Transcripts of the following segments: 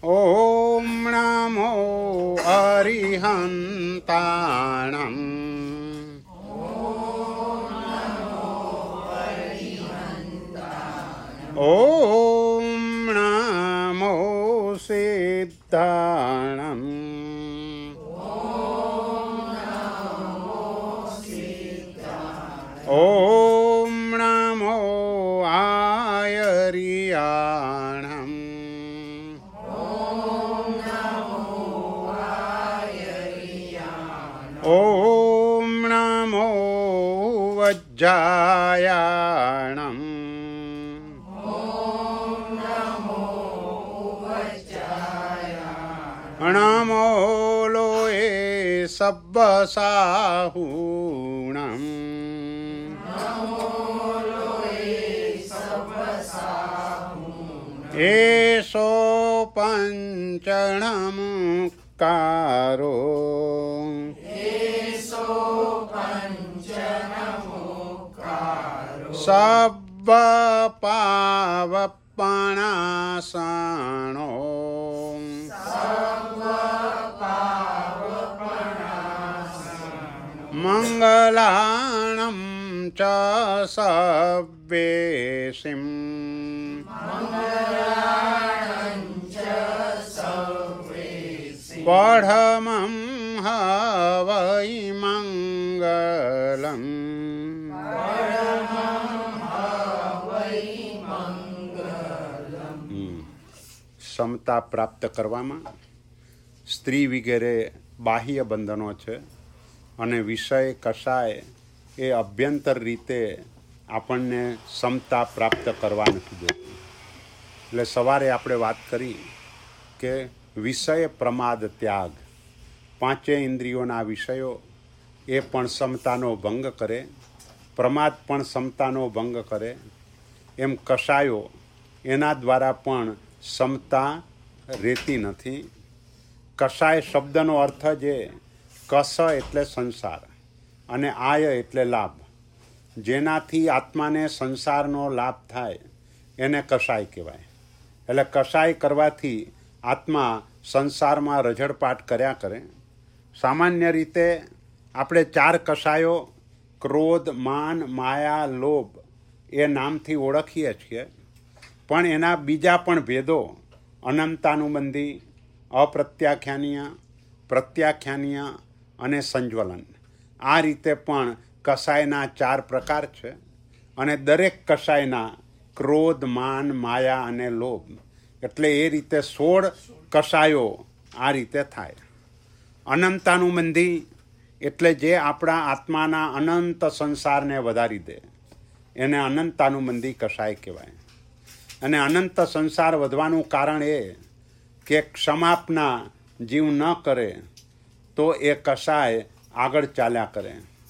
ઓમ નમો અરિહંતાણં. ઓમ નમો સિદ્ધાણં. ઓમ નમો આયર્યાણં. ઓમ નમો વજ્જાયાણં. નમો લોએ સબ્બસાહૂણં. એસો પંચણમુક્કારો. સબ્બ પાવપણાસણો. મંગલાણં ચ સવ્યેશિં. પઢમં હવૈ મંગલં. સમતા પ્રાપ્ત કરવામાં સ્ત્રી વગેરે બાહ્ય બંધનો છે અને વિષય કશાય એ અભ્યંતર રીતે આપણને સમતા પ્રાપ્ત કરવા નથી દેતું. એટલે સવારે આપણે વાત કરી કે વિષય પ્રમાદ ત્યાગ, પાંચે ઇન્દ્રિયોના વિષયો એ પણ સમતાનો ભંગ કરે, પ્રમાદ પણ સમતાનો ભંગ કરે. એમ કશાયો એના દ્વારા પણ સમતા રહેતી નથી. કશાય શબ્દનો અર્થ જે કસ એટલે સંસાર અને આય એટલે લાભ. જેનાથી આત્માને સંસારનો લાભ થાય એને કશાય કહેવાય. એટલે કશાય કરવાથી આત્મા સંસારમાં રઝળપાટ કર્યા કરે. સામાન્ય રીતે આપણે ચાર કશાયો ક્રોધ, માન, માયા, લોભ એ નામથી ઓળખીએ છીએ. પણ એના બીજા પણ ભેદો અનંતાનુબંધી, અપ્રત્યાખ્યાનીય, પ્રત્યાખ્યાનીય અને સંજ્વલન, આ રીતે પણ કશાયના ચાર પ્રકાર છે. અને દરેક કશાયના ક્રોધ, માન, માયા અને લોભ એટલે એ રીતે 16 કશાયો આ રીતે થાય. અનંતાનુબંધી એટલે જે આપણા આત્માના અનંત સંસારને વધારી દે એને અનંતાનુબંધી કશાય કહેવાય. અને અનંત સંસાર વધવાનું કારણ એ કે ક્ષમાપના જીવ ન કરે તો એ કશાય આગળ ચાલ્યા કરે.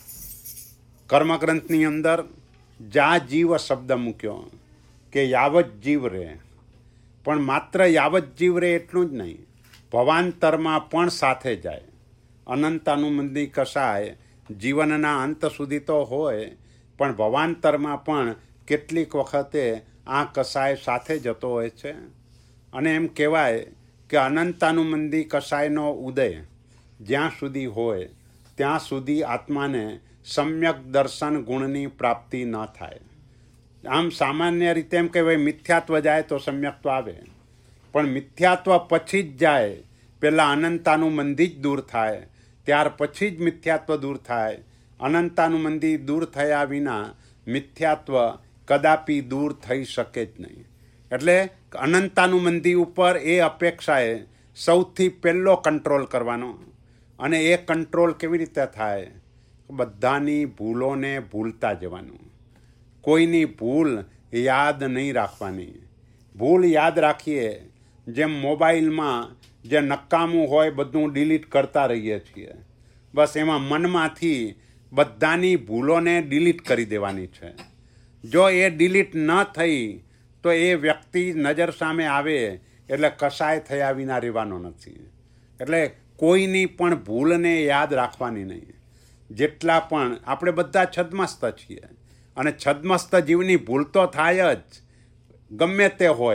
કર્મગ્રંથની અંદર જા જીવ શબ્દ મૂક્યો કે યાવત જીવ રહે. પણ માત્ર યાવત જીવ રહે એટલું જ નહીં, ભવાંતરમાં પણ સાથે જાય. અનંતાનુબંધી કશાય જીવનના અંત સુધી તો હોય, પણ ભવાંતરમાં પણ કેટલીક વખતે આ કશાય સાથે જતો હોય છે. અને એમ કહેવાય કે અનંતાનુબંધી કશાયનો ઉદય જ્યાં સુધી હોય ત્યાં સુધી આત્માને સમ્યક દર્શન ગુણની પ્રાપ્તિ ન થાય. આમ સામાન્ય રીતે એમ કહેવાય મિથ્યાત્વ જાય તો સમ્યક્ત્વ આવે, પણ મિથ્યાત્વ પછી જ જાય. પહેલાં અનંતાનુબંધી જ દૂર થાય, ત્યાર પછી જ મિથ્યાત્વ દૂર થાય. અનંતાનુબંધી દૂર થયા વિના મિથ્યાત્વ કદાપી દૂર થઈ શકે જ નહીં. એટલે અનંતાનુબંધી ઉપર એ અપેક્ષાએ સૌથી પહેલો કંટ્રોલ કરવાનો. અને એ કંટ્રોલ કેવી રીતે થાય? બધાની ભૂલોને ભૂલતા જવાનું. કોઈની ભૂલ યાદ નહીં રાખવાની. ભૂલ યાદ રાખીએ જેમ મોબાઈલમાં જે નકામું હોય બધું ડિલીટ કરતા રહીએ છીએ, બસ એમાં મનમાંથી બધાની ભૂલોને ડિલીટ કરી દેવાની છે. જો એ ડિલીટ ન થઈ તો એ વ્યક્તિ નજર સામે આવે એટલે કશાય થયા વિના રહેવાનો નથી. એટલે કોઈની પણ ભૂલને યાદ રાખવાની નહીં. જેટલા પણ આપણે બધા છદ્મસ્ત છીએ અને છદ્મસ્ત જીવની ભૂલ તો થાય જ, ગમે તે હોય.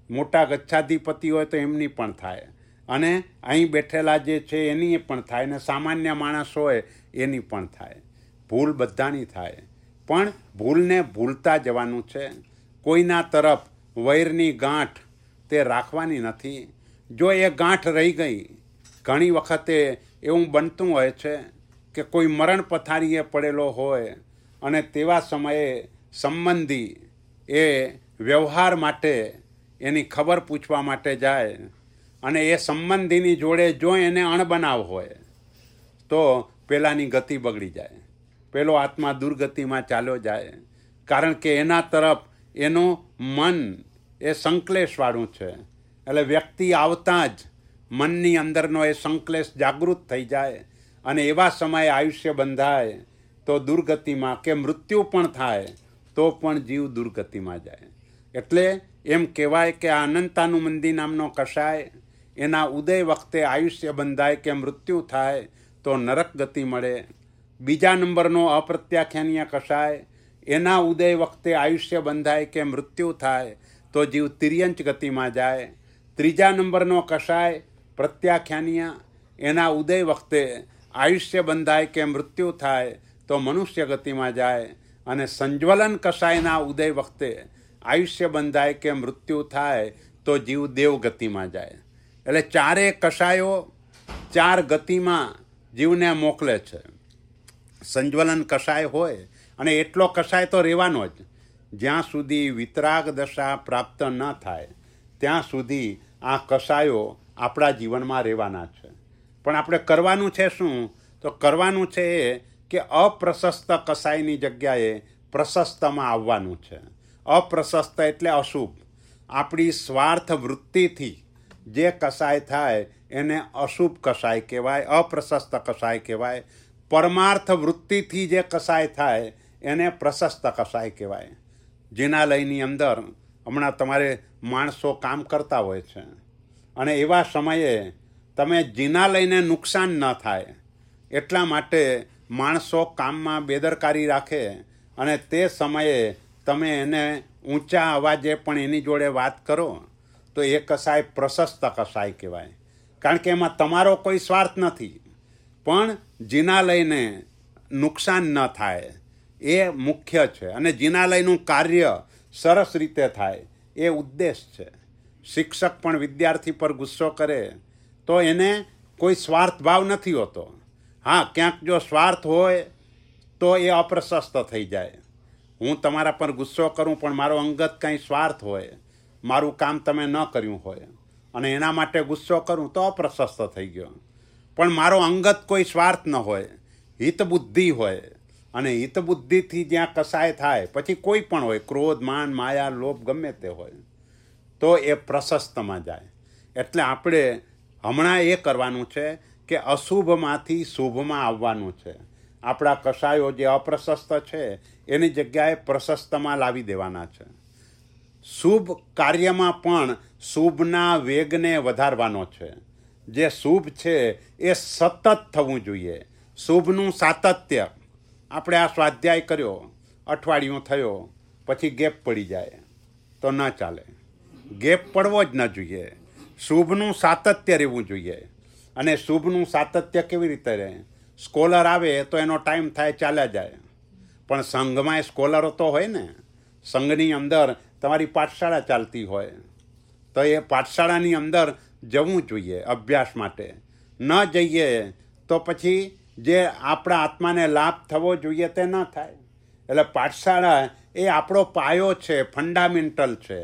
મોટા ગચ્છાધિપતિ હોય તો એમની પણ થાય, અને અહીં બેઠેલા જે છે એની પણ થાય, અને સામાન્ય માણસ હોય એની પણ થાય. ભૂલ બધાની થાય, પણ ભૂલને ભૂલતા જવાનું છે. કોઈના તરફ વૈરની ગાંઠ તે રાખવાની નથી. જો એ ગાંઠ રહી ગઈ, ઘણી વખતે એવું બનતું હોય છે કે કોઈ મરણ પથારીએ પડેલો હોય અને તેવા સમયે સંબંધી એ વ્યવહાર માટે એની ખબર પૂછવા માટે જાય, અને એ સંબંધીની જોડે જો એને અણબનાવ હોય તો પેલાની ગતિ બગડી જાય, પેલો આત્મા દુર્ગતિમાં ચાલ્યો જાય. કારણ કે એના તરફ એનું મન એ સંકલેશવાળું છે. એટલે વ્યક્તિ આવતાં જ મનની અંદરનો એ સંકલેશ જાગૃત થઈ જાય, અને એવા સમયે આયુષ્ય બંધાય તો દુર્ગતિમાં કે મૃત્યુ પણ થાય તો પણ જીવ દુર્ગતિમાં જાય. એટલે એમ કહેવાય કે આ અનંતાનુમંદી નામનો કષાય એના ઉદય વખતે આયુષ્ય બંધાય કે મૃત્યુ થાય તો નરક ગતિ મળે. બીજા નંબરનો અપ્રત્યાખ્યાનીય કષાય એના ઉદય વખતે આયુષ્ય બંધાય કે મૃત્યુ થાય તો જીવ તિર્યંચ ગતિમાં જાય. ત્રીજા નંબરનો કષાય પ્રત્યાખ્યાનીય એના ઉદય વખતે આયુષ્ય બંધાય કે મૃત્યુ થાય તો મનુષ્ય ગતિમાં જાય. અને સંજ્વલન કષાયના ઉદય વખતે આયુષ્ય બંધાય કે મૃત્યુ થાય તો જીવ દેવગતિમાં જાય. એટલે ચારેય કષાયો ચાર ગતિમાં જીવને મોકલે છે. સંજ્વલન કષાય હોય, અને એટલો કષાય તો રહેવાનો જ જ્યાં સુધી વિતરાગ દશા પ્રાપ્ત ન થાય ત્યાં સુધી આ કષાયો આપણા જીવનમાં રહેવાના છે. પણ આપણે કરવાનું છે શું? તો કરવાનું છે એ કે અપ્રશસ્ત કષાયની જગ્યાએ પ્રશસ્તમાં આવવાનું છે. અપ્રશસ્ત એટલે અશુભ. આપણી સ્વાર્થ વૃત્તિથી જે કષાય થાય એને અશુભ કષાય કહેવાય, અપ્રશસ્ત કષાય કહેવાય. પરમાર્થ વૃત્તિથી જે કષાય થાય એને પ્રશસ્ત કષાય કહેવાય. જિનાલયની અંદર હમણાં તમારે માણસો કામ કરતા હોય છે, અને એવા સમયે તમે જિનાલયને નુકસાન ન થાય એટલા માટે માણસો કામમાં બેદરકારી રાખે, અને તે સમયે તમે એને ઊંચા અવાજે પણ એની જોડે વાત કરો તો એ કષાય પ્રશસ્ત કષાય કહેવાય. કારણ કે એમાં તમારો કોઈ સ્વાર્થ નથી, પણ જિનાલયને નુકસાન ન થાય એ મુખ્ય છે. અને જિનાલયનું કાર્ય સરસ રીતે થાય એ ઉદ્દેશ છે. શિક્ષક પણ વિદ્યાર્થી પર ગુસ્સો કરે તો એને કોઈ સ્વાર્થ ભાવ નથી હોતો. હા, ક્યાંક જો સ્વાર્થ હોય તો એ અપ્રશસ્ત થઈ જાય. હું તમારા પર ગુસ્સો કરું પણ મારો અંગત કંઈ સ્વાર્થ હોય, મારું કામ તમે ન કર્યું હોય અને એના માટે ગુસ્સો કરું તો અપ્રશસ્ત થઈ ગયો. પણ મારો અંગત કોઈ સ્વાર્થ ન હોય, હિતબુદ્ધિ હોય, અને હિતબુદ્ધિથી જ્યાં કસાય થાય પછી કોઈ પણ હોય, ક્રોધ, માન, માયા, લોભ ગમે તે હોય, તો એ પ્રશસ્તમાં જાય. એટલે આપણે હમણાં એ કરવાનું છે કે અશુભમાંથી શુભમાં આવવાનું છે. આપણા કષાયો જે અપ્રશસ્ત છે એની જગ્યાએ પ્રશસ્તમાં લાવી દેવાના છે. શુભ કાર્યમાં પણ શુભના વેગને વધારવાનો છે. જે શુભ છે એ સતત થવું જોઈએ. શુભનું સાતત્ય. આપણે આ સ્વાધ્યાય કર્યો, અઠવાડિયું થયો, પછી ગેપ પડી જાય તો ન ચાલે. ગેપ પડવો જ ન જોઈએ. શુભનું સાતત્ય રહેવું જોઈએ. અને શુભનું સાતત્ય કેવી રીતે રહે? સ્કોલર આવે તો એનો ટાઈમ થાય, ચાલ્યા જાય. પણ સંઘમાં સ્કોલરો તો હોય ને. સંઘની અંદર તમારી પાઠશાળા ચાલતી હોય તો એ પાઠશાળાની અંદર જવું જોઈએ અભ્યાસ માટે. ન જઈએ તો પછી જે આપણા આત્માને લાભ થવો જોઈએ તે ન થાય. એટલે પાઠશાળા એ આપણો પાયો છે, ફંડામેન્ટલ છે.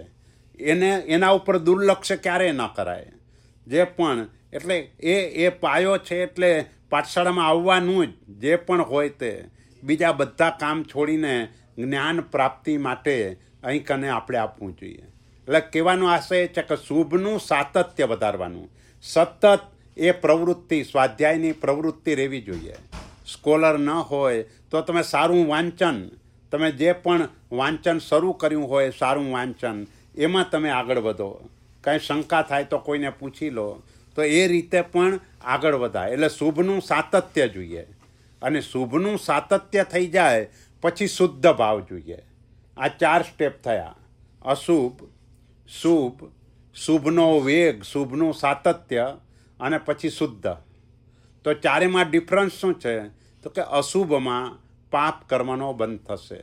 એના ઉપર દુર્લક્ષ્ય ક્યારેય ન કરાય. જે પણ એટલે એ પાયો છે. એટલે પાઠશાળામાં આવવાનું જ જે પણ હોય તે. બીજા બધા કામ છોડીને જ્ઞાન પ્રાપ્તિ માટે અહીં કને આપણે આપવું જોઈએ. એટલે કહેવાનો આશય છે કે શુભનું સાતત્ય વધારવાનું. સતત એ પ્રવૃત્તિ, સ્વાધ્યાયની પ્રવૃત્તિ રહેવી જોઈએ. સ્કોલર ન હોય તો તમે સારું વાંચન, તમે જે પણ વાંચન શરૂ કર્યું હોય સારું વાંચન, એમાં તમે આગળ વધો. કાંઈ શંકા થાય તો કોઈને પૂછી લો, તો એ રીતે પણ આગળ વધાય. એટલે શુભનું સાતત્ય જોઈએ. અને શુભનું સાતત્ય થઈ જાય પછી શુદ્ધ ભાવ જોઈએ. આ 4 સ્ટેપ થયા: અશુભ, શુભ, શુભનો વેગ, શુભનું સાતત્ય અને પછી શુદ્ધ. તો ચારેમાં ડિફરન્સ શું છે? તો કે અશુભમાં પાપ કર્મનો બંધ થશે,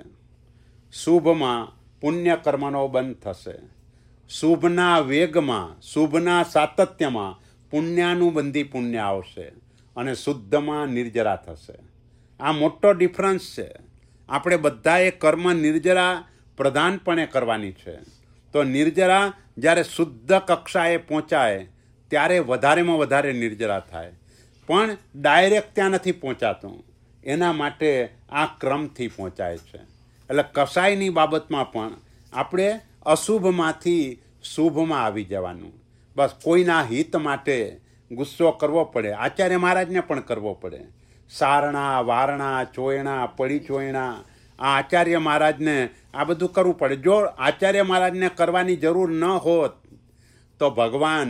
શુભમાં પુણ્ય કર્મનો બંધ થશે, શુભના વેગમાં, શુભના સાતત્યમાં પુણ્યાનુબંધી પુણ્ય આવશે અને શુદ્ધમાં નિર્જરા થશે. આ મોટો ડિફરન્સ છે. આપણે બધાએ કર્મ નિર્જરા પ્રધાનપણે કરવાની છે. તો નિર્જરા જ્યારે શુદ્ધ કક્ષાએ પહોંચાય ત્યારે વધારેમાં વધારે નિર્જરા થાય. પણ ડાયરેક્ટ ત્યાં નથી પહોંચાતું, એના માટે આ ક્રમથી પહોંચાય છે. એટલે કસાયની બાબતમાં પણ આપણે અશુભમાંથી શુભમાં આવી જવાનું. બસ કોઈના હિત માટે ગુસ્સો કરવો પડે, આચાર્ય મહારાજને પણ કરવો પડે. સારણા, વારણા, ચોયણા, પડી ચોયણા, આ આચાર્ય મહારાજને આ બધું કરવું પડે. જો આચાર્ય મહારાજને કરવાની જરૂર ન હોત તો ભગવાન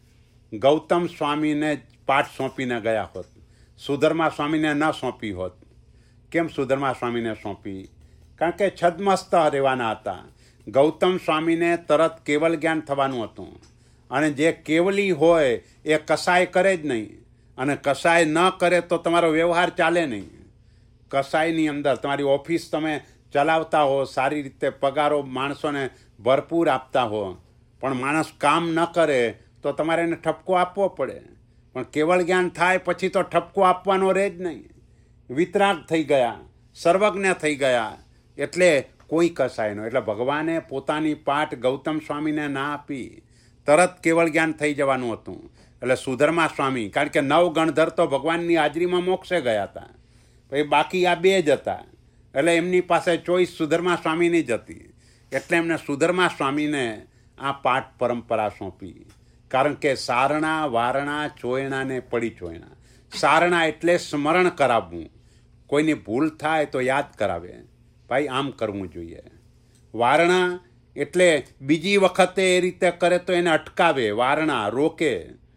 ગૌતમ સ્વામીને પાઠ સોંપીને ગયા હોત, સુધર્મા સ્વામીને ન સોંપી હોત. કેમ સુધર્મા સ્વામીને સોંપી? કારણ કે છદ્મસ્ત રહેવાના હતા. ગૌતમ સ્વામીને તરત કેવલ જ્ઞાન થવાનું હતું, અને જે કેવલી હોય એ કસાય કરે જ નહીં, અને કસાય ન કરે તો તમારો વ્યવહાર ચાલે નહીં. કસાયની અંદર તમારી ઓફિસ તમે ચલાવતા હો, સારી રીતે પગારો માણસોને ભરપૂર આપતા હો, પણ માણસ કામ ન કરે તો તમારે એને ઠપકો આપવો પડે. પણ કેવળ જ્ઞાન થાય પછી તો ઠપકો આપવાનો રહે જ નહીં. વિતરાગ થઈ ગયા, સર્વજ્ઞ થઈ ગયા, એટલે કોઈ કસાયનો. એટલે ભગવાને પોતાની પાઠ ગૌતમ સ્વામીને ના આપી, તરત કેવળ જ્ઞાન થઈ જવાનું હતું. એટલે સુધર્મા સ્વામી, કારણ કે 9 ગણધર તો ભગવાનની હાજરીમાં મોક્ષે ગયા હતા, પછી બાકી આ 2 જ હતા. એટલે એમની પાસે ચોઈસ સુધર્મા સ્વામીની જ હતી. એટલે એમને સુધર્મા સ્વામીને આ પાઠ પરંપરા સોંપી. કારણ કે સારણા, વારણા, ચોયણાને પડી ચોયણા. સારણા એટલે સ્મરણ કરાવવું, કોઈની ભૂલ થાય તો યાદ કરાવે, ભાઈ આમ કરવું જોઈએ. વારણા એટલે બીજી વખતે એ રીતે કરે તો એને અટકાવે, વારણા રોકે.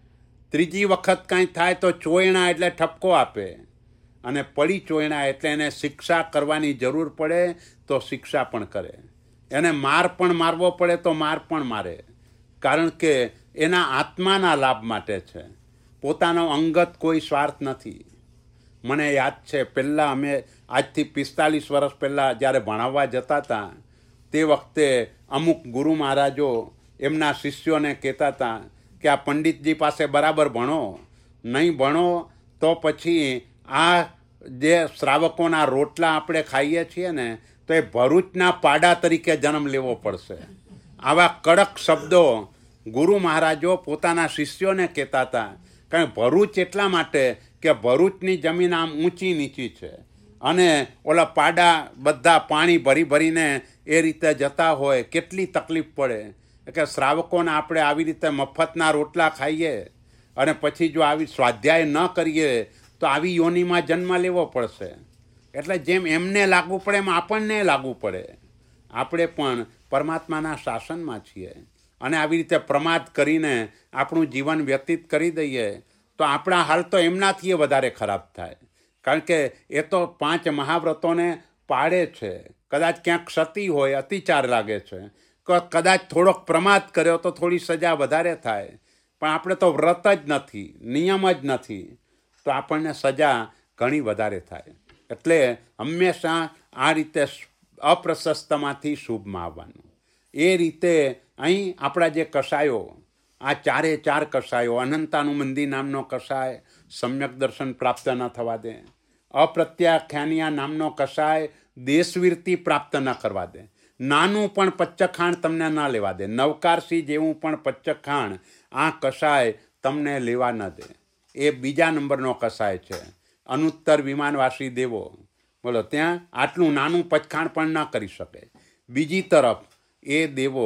ત્રીજી વખત કાંઈ થાય તો ચોયણા એટલે ઠપકો આપે. અને પડી ચોયણા એટલે એને શિક્ષા કરવાની જરૂર પડે તો શિક્ષા પણ કરે, એને માર પણ મારવો પડે તો માર પણ મારે. કારણ કે એના આત્માના લાભ માટે છે, પોતાનો અંગત કોઈ સ્વાર્થ નથી. મને યાદ છે, પહેલાં અમે આજથી 45 વર્ષ પહેલાં જ્યારે ભણાવવા જતા હતા, તે વખતે અમુક ગુરુ મહારાજો એમના શિષ્યોને કહેતા હતા કે આ પંડિતજી પાસે બરાબર ભણો, નહીં ભણો તો પછી આ જે શ્રાવકોના રોટલા આપણે ખાઈએ છીએ ને, તો એ ભરૂચના પાડા તરીકે જન્મ લેવો પડશે. આવા કડક શબ્દો ગુરુ મહારાજો પોતાના શિષ્યોને કહેતા હતા. કારણ ભરૂચ એટલા માટે કે ભરૂચની જમીન આમ ઊંચી નીચી છે, અને ઓલા પાડા બધા પાણી ભરી ભરીને એ રીતે જતા હોય, કેટલી તકલીફ પડે. કે શ્રાવકોને આપણે આવી રીતે મફતના રોટલા ખાઈએ અને પછી જો આવી સ્વાધ્યાય ન કરીએ તો આવી યોનિમાં જન્મ લેવો પડશે. એટલે જેમ એમને લાગવું પડે એમ આપણને લાગવું પડે. આપણે પણ પરમાત્માના શાસનમાં છીએ, અને આવી રીતે પ્રમાદ કરીને આપણું જીવન વ્યતીત કરી દઈએ તો આપણા હાલ તો એમનાથી વધારે ખરાબ થાય. કારણ કે એ તો 5 મહાવ્રતોને પાળે છે. કદાચ ક્યાંક ક્ષતિ હોય, અતિચાર લાગે છે, કદાચ થોડોક પ્રમાદ કર્યો તો થોડી સજા વધારે થાય, પણ આપણે તો વ્રત જ નથી, નિયમ જ નથી, તો આપણને સજા ઘણી વધારે થાય. એટલે હંમેશા આ રીતે અપ્રશસ્તમાંથી શુભમાં આવવાનું. એ રીતે અહીં આપણા જે કષાયો, આ 4 કષાયો, અનંતાનુબંધી નામનો કષાય સમ્યક દર્શન પ્રાપ્ત ન થવા દે, અપ્રત્યાખ્યાનિયા નામનો કષાય દેશવીરતી પ્રાપ્ત ન કરવા દે, નાનું પણ પચ્ચખાણ તમને ન લેવા દે, નવકારસી જેવું પણ પચ્ચખાણ આ કષાય તમને લેવા ન દે. એ બીજા નંબરનો કષાય છે. અનુત્તર વિમાનવાસી દેવો, બોલો, ત્યાં આટલું નાનું પચખાણ પણ ન કરી શકે. બીજી તરફ એ દેવો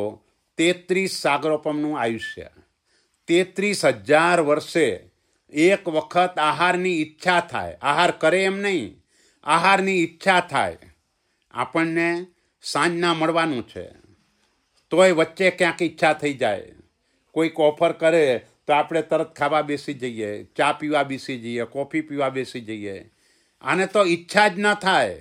33 સાગરોપમનું આયુષ્ય, 33,000 વર્ષે એક વખત આહારની ઈચ્છા થાય, આહાર કરે એમ નહીં, આહારની ઈચ્છા થાય. આપણને સાંજના મળવાનું છે, તોય વચ્ચે ક્યાંક ઈચ્છા થઈ જાય, કોઈક ઓફર કરે તો આપણે તરત ખાવા બેસી જઈએ, ચા પીવા બેસી જઈએ, કોફી પીવા બેસી જઈએ. આને તો ઈચ્છા જ ન થાય.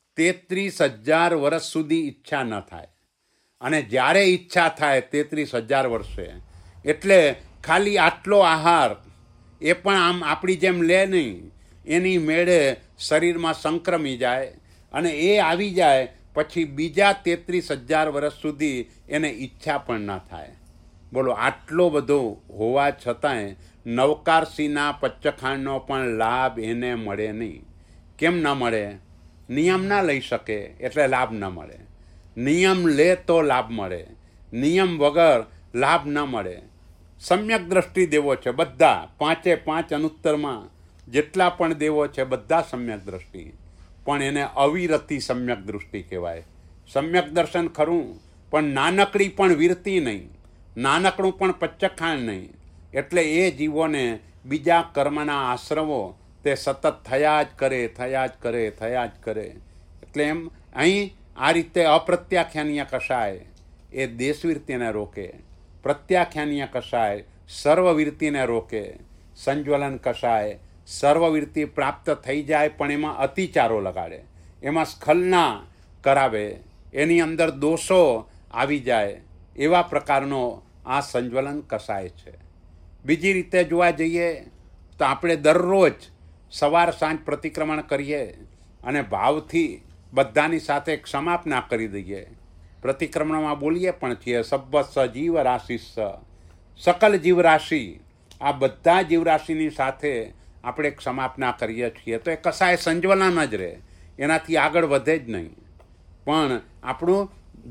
33,000 વર્ષ સુધી ઈચ્છા ન થાય, અને જ્યારે ઈચ્છા થાય 33,000 વર્ષે, એટલે ખાલી આટલો આહાર એ પણ આમ આપણી જેમ લે નહીં, એની મેળે શરીરમાં સંક્રમી જાય અને એ આવી જાય પછી બીજા 33,000 વર્ષ સુધી એને ઈચ્છા પણ ના થાય. બોલો, આટલો બધો હોવા છતાંય નવકારસીના પચ્ચખાંડનો પણ લાભ એને મળે નહીં. કેમ ન મળે? નિયમ ના લઈ શકે એટલે લાભ ન મળે. નિયમ લે તો લાભ મળે, નિયમ વગર લાભ ન મળે. સમ્યક દ્રષ્ટિ દેવો છે બધા, 5 અનુત્તરમાં જેટલા પણ દેવો છે બધા સમ્યક દ્રષ્ટિ, પણ એને અવિરતી સમ્યક દૃષ્ટિ કહેવાય. સમ્યક દર્શન ખરું, પણ નાનકડી પણ વિરતી નહીં, નાનકડું પણ પચ્ચખાંડ નહીં. એટલે એ જીવોને બીજા કર્મના આશ્રવો તે સતત થયા જ કરે. એટલે એમ અહીં આ રીતે અપ્રત્યાખ્યાનીય કષાય એ દેશવીરતીને રોકે, પ્રત્યાખ્યાનીય કષાય સર્વવીરતીને રોકે, સંજ્વલન કષાય સર્વવીરતી પ્રાપ્ત થઈ જાય પણ એમાં અતિચારો લગાડે, એમાં સ્ખલના કરાવે, એની અંદર દોષો આવી જાય, એવા પ્રકારનો આ સંજ્વલન કષાય છે. બીજી રીતે જોવા જઈએ તો આપણે દરરોજ સવાર સાંજ પ્રતિક્રમણ કરીએ અને ભાવથી બધાની સાથે ક્ષમાપના કરી દઈએ. પ્રતિક્રમણમાં બોલીએ પણ છીએ સબ્બસ્સ જીવ રાશિસ્સ, સકલ જીવરાશિ, આ બધા જીવરાશિની સાથે આપણે ક્ષમાપના કરીએ છીએ. તો એ કસાય સંજ્વલન જ રહે, એનાથી આગળ વધે જ નહીં. પણ આપણું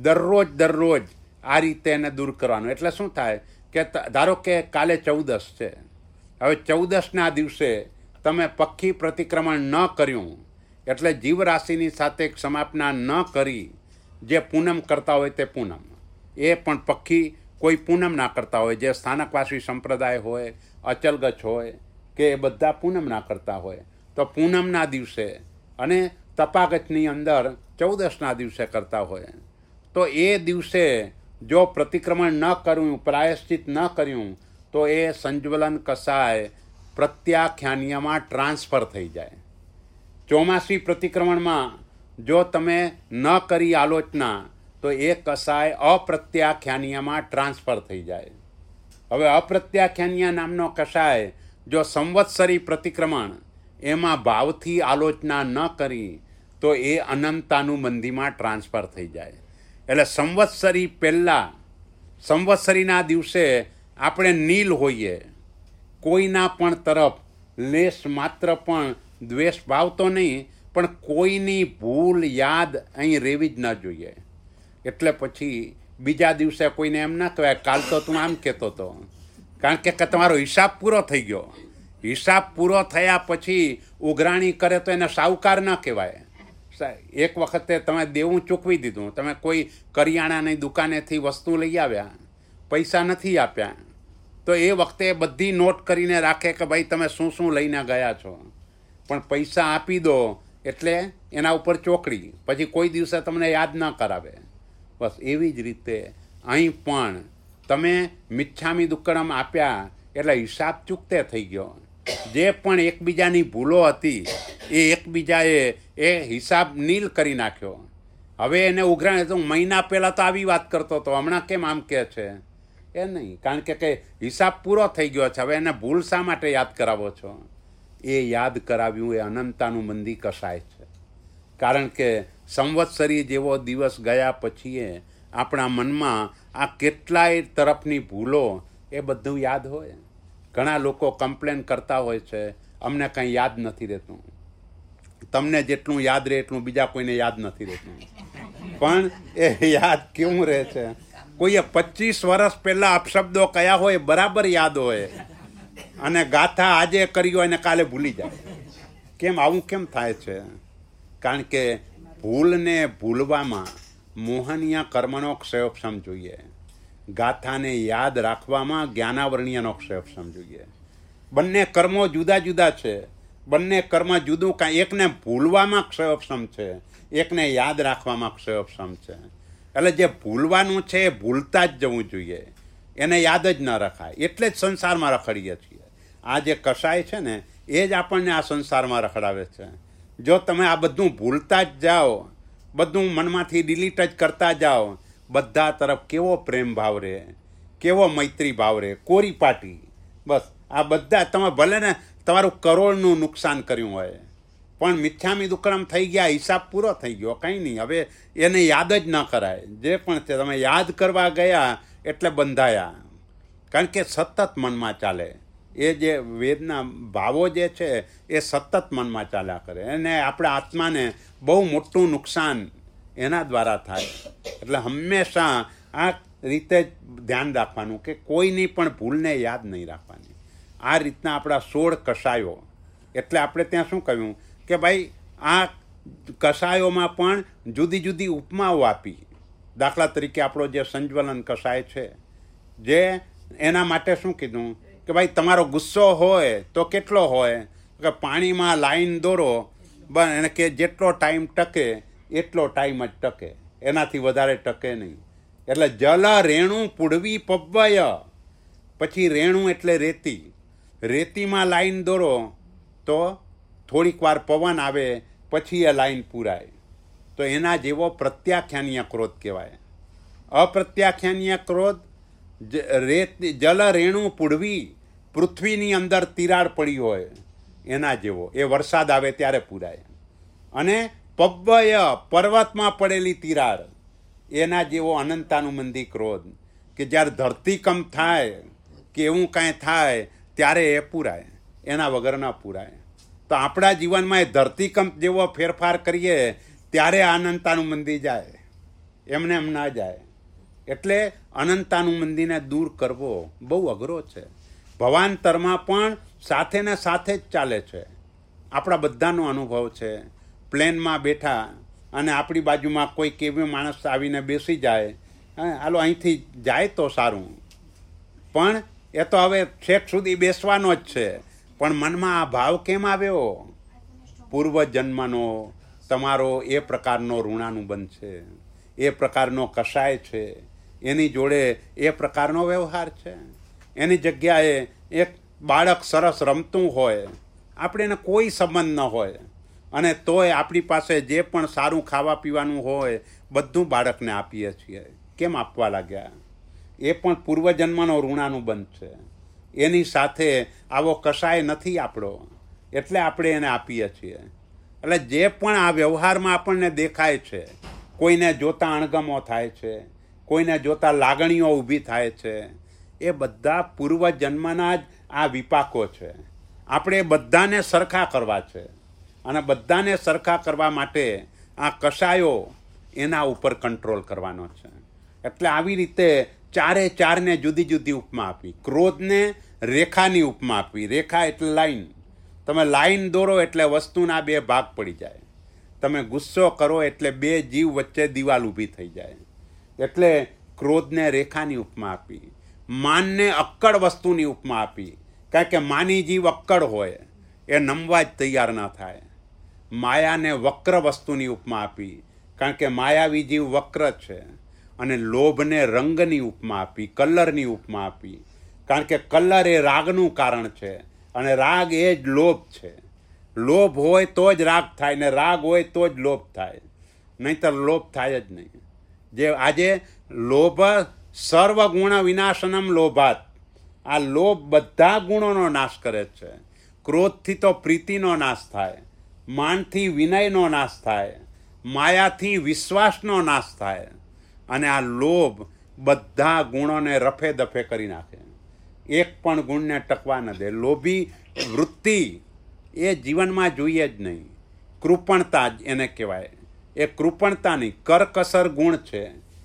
દરરોજ આ રીતે એને દૂર કરવાનું. એટલે શું થાય કે ધારો કે કાલે 14 છે, હવે 14ના દિવસે તમે પક્ષી પ્રતિક્રમણ ન કર્યું એટલે જીવરાશિની સાથે ક્ષમાપના ન કરી, જે પૂનમ કરતા હોય તે પૂનમ, એ પણ પક્ષી કોઈ પૂનમ ના કરતા હોય, જે સ્થાનકવાસી સંપ્રદાય હોય, અચલગચ્છ હોય કે એ બધા પૂનમ ના કરતા હોય, તો પૂનમના દિવસે અને તપાગતની અંદર 14ના દિવસે કરતા હોય, તો એ દિવસે જો પ્રતિક્રમણ ન કર્યું, પ્રાયશ્ચિત ન કર્યું, તો એ સંજ્વલન કસાય પ્રત્યાખ્યાનીયમાં ટ્રાન્સફર થઈ જાય. ચોમાસી પ્રતિક્રમણમાં જો તમે ન કરી આલોચના તો એ કસાય અપ્રત્યાખ્યાનીયમાં ટ્રાન્સફર થઈ જાય. હવે અપ્રત્યાખ્યાનીય નામનો કસાય જો સંવત્સરી પ્રતિક્રમણ એમાં ભાવથી આલોચના ન કરી તો એ અનંતાનુબંધીમાં ટ્રાન્સફર થઈ જાય. એટલે સંવત્સરી પહેલાં, સંવત્સરીના દિવસે આપણે નીલ હોઈએ, કોઈના પણ તરફ લેશ માત્ર પણ દ્વેષ ભાવ તો નહીં, પણ કોઈની ભૂલ યાદ અહીં રહેવી જ ન જોઈએ. એટલે પછી બીજા દિવસે કોઈને એમ ના કહેવાય કાલ તો તું આમ કહેતો હતો, કારણ કે તમારો હિસાબ પૂરો થઈ ગયો. હિસાબ પૂરો થયા પછી ઉઘરાણી કરે તો એને સાહુકાર ન કહેવાય. એક વખતે તમે દેવું ચૂકવી દીધું, તમે કોઈ કરિયાણાની દુકાનેથી વસ્તુ લઈ આવ્યા, પૈસા નથી આપ્યા, તો એ વખતે બધી નોટ કરીને રાખે કે ભાઈ તમે શું શું લઈને ગયા છો, પણ પૈસા આપી દો એટલે એના ઉપર ચોકડી, પછી કોઈ દિવસે તમને યાદ ન કરાવે. બસ એવી જ રીતે અહીં પણ તમે મિચ્છામી દુક્કડમ આપ્યા એટલે હિસાબ ચૂકતે થઈ ગયો. જે પણ એકબીજાની ભૂલો હતી એ એકબીજાએ એ હિસાબ નીલ કરી નાખ્યો. હવે એને ઉઘરાણે તો મહિના પહેલાં તો આવી વાત કરતો હતો, હમણાં કેમ આમ કહે છે? એ નહીં, કારણ કે હિસાબ પૂરો થઈ ગયો છે. હવે એને ભૂલ શા માટે યાદ કરાવો છો? એ યાદ કરાવ્યું એ અનંતાનુબંધી કસાય છે. કારણ કે સંવત્સરી જેવો દિવસ ગયા પછી આપણા મનમાં આ કેટલાય તરફની ભૂલો એ બધું યાદ હોય. ઘણા લોકો કમ્પ્લેન કરતા હોય છે અમને કંઈ યાદ નથી રહેતું. તમને જેટલું યાદ રહે એટલું બીજા કોઈને યાદ નથી રહેતું. પણ એ યાદ કેવું રહે છે? કોઈએ 25 વર્ષ પહેલાં અપશબ્દો કયા હોય બરાબર યાદ હોય, અને ગાથા આજે કરી હોય અને કાલે ભૂલી જાય. કેમ આવું કેમ થાય છે? કારણ કે ભૂલને ભૂલવામાં મોહનીય કર્મનો ક્ષયોપશમ જોઈએ, ગાથાને યાદ રાખવામાં જ્ઞાનાવરણીયનો ક્ષયોપશમ જોઈએ. બંને કર્મો જુદા જુદા છે, બંને કર્મ જુદું, કાંઈ એકને ભૂલવામાં ક્ષયોપશમ છે, એકને યાદ રાખવામાં ક્ષયોપશમ છે. એટલે જે ભૂલવાનું છે એ ભૂલતા જ જવું જોઈએ, એને યાદ જ ન રખાય. એટલે જ સંસારમાં રખડીએ છીએ. આ જે કસાય છે ને એ જ આપણને આ સંસારમાં રખડાવે છે. જો તમે આ બધું ભૂલતા જ જાઓ, બધું મનમાંથી ડિલીટ જ કરતા જાઓ, બધા તરફ કેવો પ્રેમ ભાવ રહે, કેવો મૈત્રી ભાવ રહે, કોરી પાટી. બસ આ બધા તમે ભલે ને તમારું કરોડનું નુકસાન કર્યું હોય પણ મિથ્યામી દુક્કડમ થઈ ગયા, હિસાબ પૂરો થઈ ગયો, કંઈ નહીં. હવે એને યાદ જ ન કરાય. જે પણ છે તમે યાદ કરવા ગયા એટલે બંધાયા, કારણ કે સતત મનમાં ચાલે. એ જે વેદના ભાવો જે છે એ સતત મનમાં ચાલ્યા કરે અને આપણા આત્માને બહુ મોટું નુકસાન એના દ્વારા થાય. એટલે હંમેશા આ રીતે ધ્યાન રાખવાનું કે કોઈની પણ ભૂલને યાદ નહીં રાખવાની. આ રીતના આપણા 16 કષાયો. એટલે આપણે ત્યાં શું કહ્યું કે ભાઈ આ કષાયોમાં પણ જુદી જુદી ઉપમાઓ આપી. દાખલા તરીકે આપણો જે સંજ્વલન કષાય છે, જે એના માટે શું કીધું કે ભાઈ તમારો ગુસ્સો હોય તો કેટલો હોય કે પાણીમાં લાઈન દોરો, એને કે જેટલો ટાઈમ ટકે એટલો ટાઈમ જ ટકે, એનાથી વધારે ટકે નહીં. એટલે જલ રેણું પૂડવી પવ્વય. પછી રેણું એટલે રેતી. રેતીમાં લાઈન દોરો તો થોડીક વાર પવન આવે પછી એ લાઈન પૂરાય. તો એના જેવો પ્રત્યાખ્યાનીય ક્રોધ કહેવાય. અપ્રત્યાખ્યાનીય ક્રોધ જલ રેણું પૂડવી, પૃથ્વીની અંદર તિરાડ પડી હોય એના જેવો, એ વરસાદ આવે ત્યારે પૂરાય. અને પવ્વય, પર્વતમાં પડેલી તિરાડ, એના જેવો અનંતાનુબંધી ક્રોધ કે જ્યારે ધરતીકંપ થાય કે એવું કાંઈ થાય ત્યારે એ પૂરાય, એના વગર ન પૂરાય. તો આપણા જીવનમાં એ ધરતીકંપ જેવો ફેરફાર કરીએ ત્યારે અનંતાનુબંધી જાય, એમને એમ ના જાય. એટલે અનંતાનુબંધીને દૂર કરવો બહુ અઘરો છે. ભવાંતરમાં પણ સાથે ને સાથે જ ચાલે છે. આપણા બધાનો અનુભવ છે. પ્લેનમાં બેઠા અને આપણી બાજુમાં કોઈ કેવી માણસ આવીને બેસી જાય, હાલો અહીંથી જાય તો સારું, પણ એ તો હવે છેક સુધી બેસવાનો જ છે. પણ મનમાં આ ભાવ કેમ આવ્યો? પૂર્વજન્મનો તમારો એ પ્રકારનો ઋણાનુબંધ છે, એ પ્રકારનો કષાય છે, એની જોડે એ પ્રકારનો વ્યવહાર છે. એની જગ્યાએ એક બાળક સરસ રમતું હોય, આપણે એને કોઈ સંબંધ ન હોય, અને તોય આપણી પાસે જે પણ સારું ખાવા પીવાનું હોય બધું બાળકને આપીએ છીએ. કેમ આપવા લાગ્યા? એ પણ પૂર્વજન્મનો ઋણાનુબંધ છે. એની સાથે આવો કષાય નથી આપણો, એટલે આપણે એને આપીએ છીએ. એટલે જે પણ આ વ્યવહારમાં આપણને દેખાય છે, કોઈને જોતા અણગમો થાય છે, કોઈને જોતા લાગણીઓ ઊભી થાય છે, એ બધા પૂર્વજન્મના જ આ વિપાકો છે. આપણે બધાને સરખા કરવા છે, અને બધાને સરખા કરવા માટે આ કષાયો એના ઉપર કંટ્રોલ કરવાનો છે. એટલે આવી રીતે ચારે ચારને જુદી જુદી ઉપમા આપી. ક્રોધને રેખાની ઉપમા આપી. રેખા એટલે લાઈન. તમે લાઈન દોરો એટલે વસ્તુના 2 ભાગ પડી જાય. તમે ગુસ્સો કરો એટલે 2 જીવ વચ્ચે દિવાલ ઊભી થઈ જાય. એટલે ક્રોધને રેખાની ઉપમા આપી. માનને અક્કડ વસ્તુની ઉપમા આપી, કારણ કે માની જીવ અક્કડ હોય, એ નમવા જ તૈયાર ન થાય. માયાને વક્ર વસ્તુની ઉપમા આપી, કારણ કે માયાવી જીવ વક્ર છે. અને લોભને રંગની ઉપમા આપી, કલરની ઉપમા આપી, કારણ કે કલર એ રાગનું કારણ છે, અને રાગ એ જ લોભ છે. લોભ હોય તો જ રાગ થાય, ને રાગ હોય તો જ લોભ થાય, નહીંતર લોભ થાય જ નહીં. જે આજે લોભ સર્વગુણ વિનાશનમ લોભાત, આ લોભ બધા ગુણોનો નાશ કરે છે. ક્રોધથી તો પ્રીતિનો નાશ થાય, માનથી વિનયનો નાશ થાય, માયાથી વિશ્વાસનો નાશ થાય, અને આ લોભ બધા ગુણોને રફે દફે કરી નાખે. એક પણ ગુણને ટકવા ન દે. લોભી વૃત્તિ એ જીવનમાં જોઈએ જ નહીં. કૃપણતા જ એને કહેવાય. એ કૃપણતા નહીં, કરકસર ગુણ છે,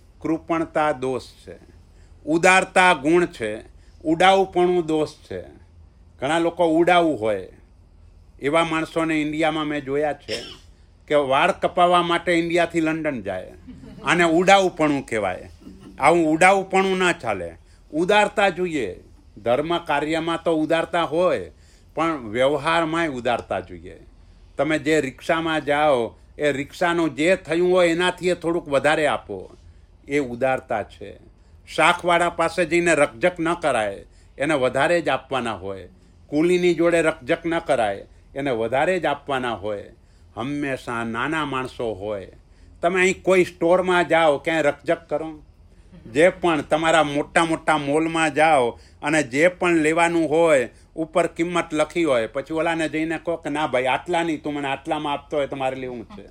કૃપણતા દોષ છે. ઉદારતા ગુણ છે, ઉડાઉપણું દોષ છે. ઘણા લોકો ઉડાવું હોય એવા માણસોને ઇન્ડિયામાં મેં જોયા છે કે વાળ કપાવવા માટે ઇન્ડિયાથી લંડન જાય. આને ઉડાઉપણું કહેવાય. આવું ઉડાઉપણું ના ચાલે. ઉદારતા જોઈએ. ધર્મ કાર્યમાં તો ઉદારતા હોય, પણ વ્યવહારમાંય ઉદારતા જોઈએ. તમે જે રિક્ષામાં જાઓ એ રિક્ષાનું જે થયું હોય એનાથી થોડુંક વધારે આપો, એ ઉદારતા છે. શાકવાળા પાસે જઈને રકઝક ન કરાય, એને વધારે જ આપવાના હોય. કુલીની જોડે રકઝક ન કરાય, એને વધારે જ આપવાના હોય. હંમેશા નાના માણસો હોય. તમે અહીં કોઈ સ્ટોરમાં જાઓ, ક્યાંય રકઝક કરો, જે પણ તમારા મોટા મોટા મોલમાં જાઓ અને જે પણ લેવાનું હોય ઉપર કિંમત લખી હોય, પછી ઓલાને જઈને કહો કે ના ભાઈ આટલાની, તું મને આટલામાં આપતો હોય, તમારે લેવું છે.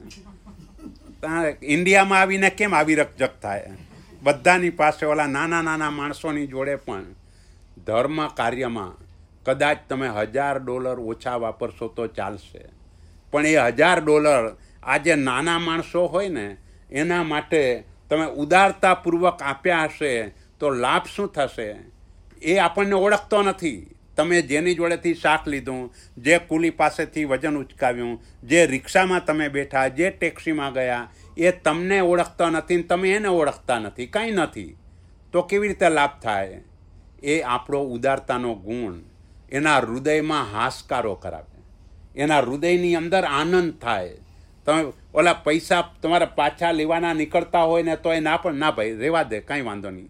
ઇન્ડિયામાં આવીને કેમ આવી રકજક થાય? બધાની પાસે ઓલા નાના નાના માણસોની જોડે પણ ધર્મ કાર્યમાં કદાચ તમે $1000 ઓછા વાપરશો તો ચાલશે, પણ એ $1000 આ જે નાના માણસો હોય ને એના માટે તમે ઉદારતાપૂર્વક આપ્યા હશે તો લાભ શું થશે એ આપણને ઓળખતો નથી. તમે જેની જોડેથી શાક લીધું, જે કુલી પાસેથી વજન ઉચકાવ્યું, જે રિક્ષામાં તમે બેઠા, જે ટેક્સીમાં ગયા, એ તમને ઓળખતા નથી ને તમે એને ઓળખતા નથી, કાંઈ નથી, તો કેવી રીતે લાભ થાય? એ આપણો ઉદારતાનો ગુણ એના હૃદયમાં હાશકારો કરાવે, એના હૃદયની અંદર આનંદ થાય. તમે ઓલા પૈસા તમારા પાછા લેવાના નીકળતા હોય ને તો એ ના પણ ના ભાઈ રહેવા દે, કાંઈ વાંધો નહીં,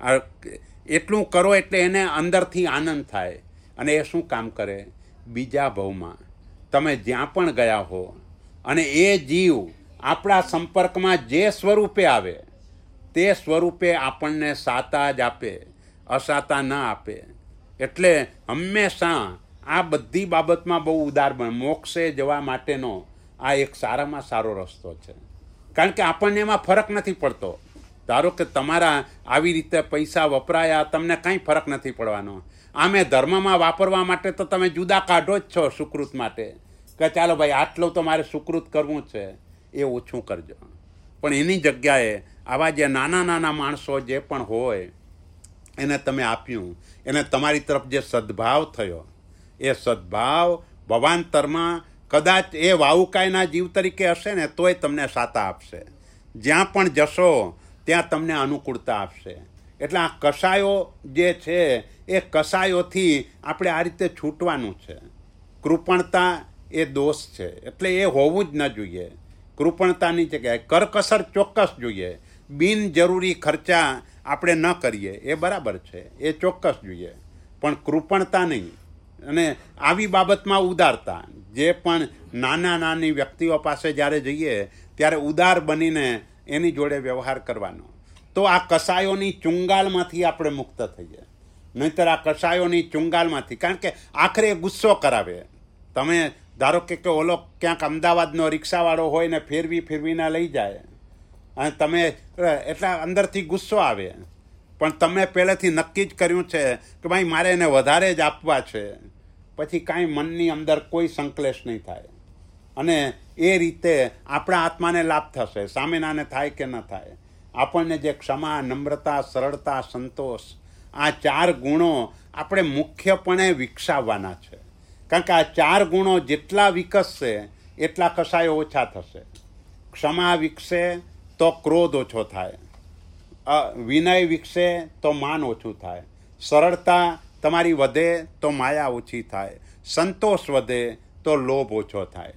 એટલું કરો એટલે એને અંદરથી આનંદ થાય. અને એ શું કામ કરે? બીજા ભાવમાં તમે જ્યાં પણ ગયા હો અને એ જીવ આપણા સંપર્કમાં જે સ્વરૂપે આવે તે સ્વરૂપે આપણને સાતા જ આપે, અસાતા ન આપે. એટલે હંમેશા આ બધી બાબતમાં બહુ ઉદાર બને. મોક્ષે જવા માટેનો આ એક સારામાં સારો રસ્તો છે, કારણ કે આપણને એમાં ફરક નથી પડતો. ધારો કે તમારા આવી રીતે પૈસા વપરાયા, તમને કાંઈ ફરક નથી પડવાનો. આમે ધર્મમાં વાપરવા માટે તો તમે જુદા કાઢો જ છો સુકૃત માટે, કે ચાલો ભાઈ આટલું તો મારે સુકૃત કરવું છે, એ ઓછું કરજો. પણ એની જગ્યાએ આવા જે નાના નાના માણસો જે પણ હોય એને તમે આપ્યું, એને તમારી તરફ જે સદ્ભાવ થયો, એ સદ્ભાવ ભવાંતરમાં કદાચ એ વાવુકાયના જીવ તરીકે હશે ને તોય તમને સાતા આપશે. જ્યાં પણ જશો ત્યાં તમને અનુકૂળતા આપશે. એટલે આ કસાયો જે છે એ કસાયોથી આપણે આ રીતે છૂટવાનું છે. કૃપણતા એ દોષ છે, એટલે એ હોવું જ ન જોઈએ. કૃપણતાની જગ્યાએ કરકસર ચોક્કસ જોઈએ. બિનજરૂરી ખર્ચા આપણે ન કરીએ એ બરાબર છે, એ ચોક્કસ જોઈએ, પણ કૃપણતા નહીં. અને આવી બાબતમાં ઉદારતા, જે પણ નાના નાની વ્યક્તિઓ પાસે જ્યારે જઈએ ત્યારે ઉદાર બનીને એની જોડે વ્યવહાર કરવાનો, તો આ કસાયોની ચુંગાલમાંથી આપણે મુક્ત થઈએ. નહીંતર આ કસાયોની ચુંગાલમાંથી, કારણ કે આખરે ગુસ્સો કરાવે. તમે ધારો કે ઓલો ક્યાંક અમદાવાદનો રિક્ષાવાળો હોય ને ફેરવીને લઈ જાય અને તમે એટલા અંદરથી ગુસ્સો આવે, પણ તમે પહેલેથી નક્કી જ કર્યું છે કે ભાઈ મારે એને વધારે જ આપવા છે, પછી કાંઈ મનની અંદર કોઈ સંકલેશ નહીં થાય. અને એ રીતે આપણા આત્માને લાભ થશે, સામેનાને થાય કે ન થાય. આપણને જે ક્ષમા, નમ્રતા, સરળતા, સંતોષ, આ 4 ગુણો આપણે મુખ્યપણે વિકસાવવાના છે. કારણ કે આ 4 ગુણો જેટલા વિકસશે એટલા કસાયો ઓછા થશે. ક્ષમા વિકસે તો ક્રોધ ઓછો થાય, વિનય વિકસે તો માન ઓછું થાય, સરળતા તમારી વધે તો માયા ઓછી થાય, સંતોષ વધે તો લોભ ઓછો થાય.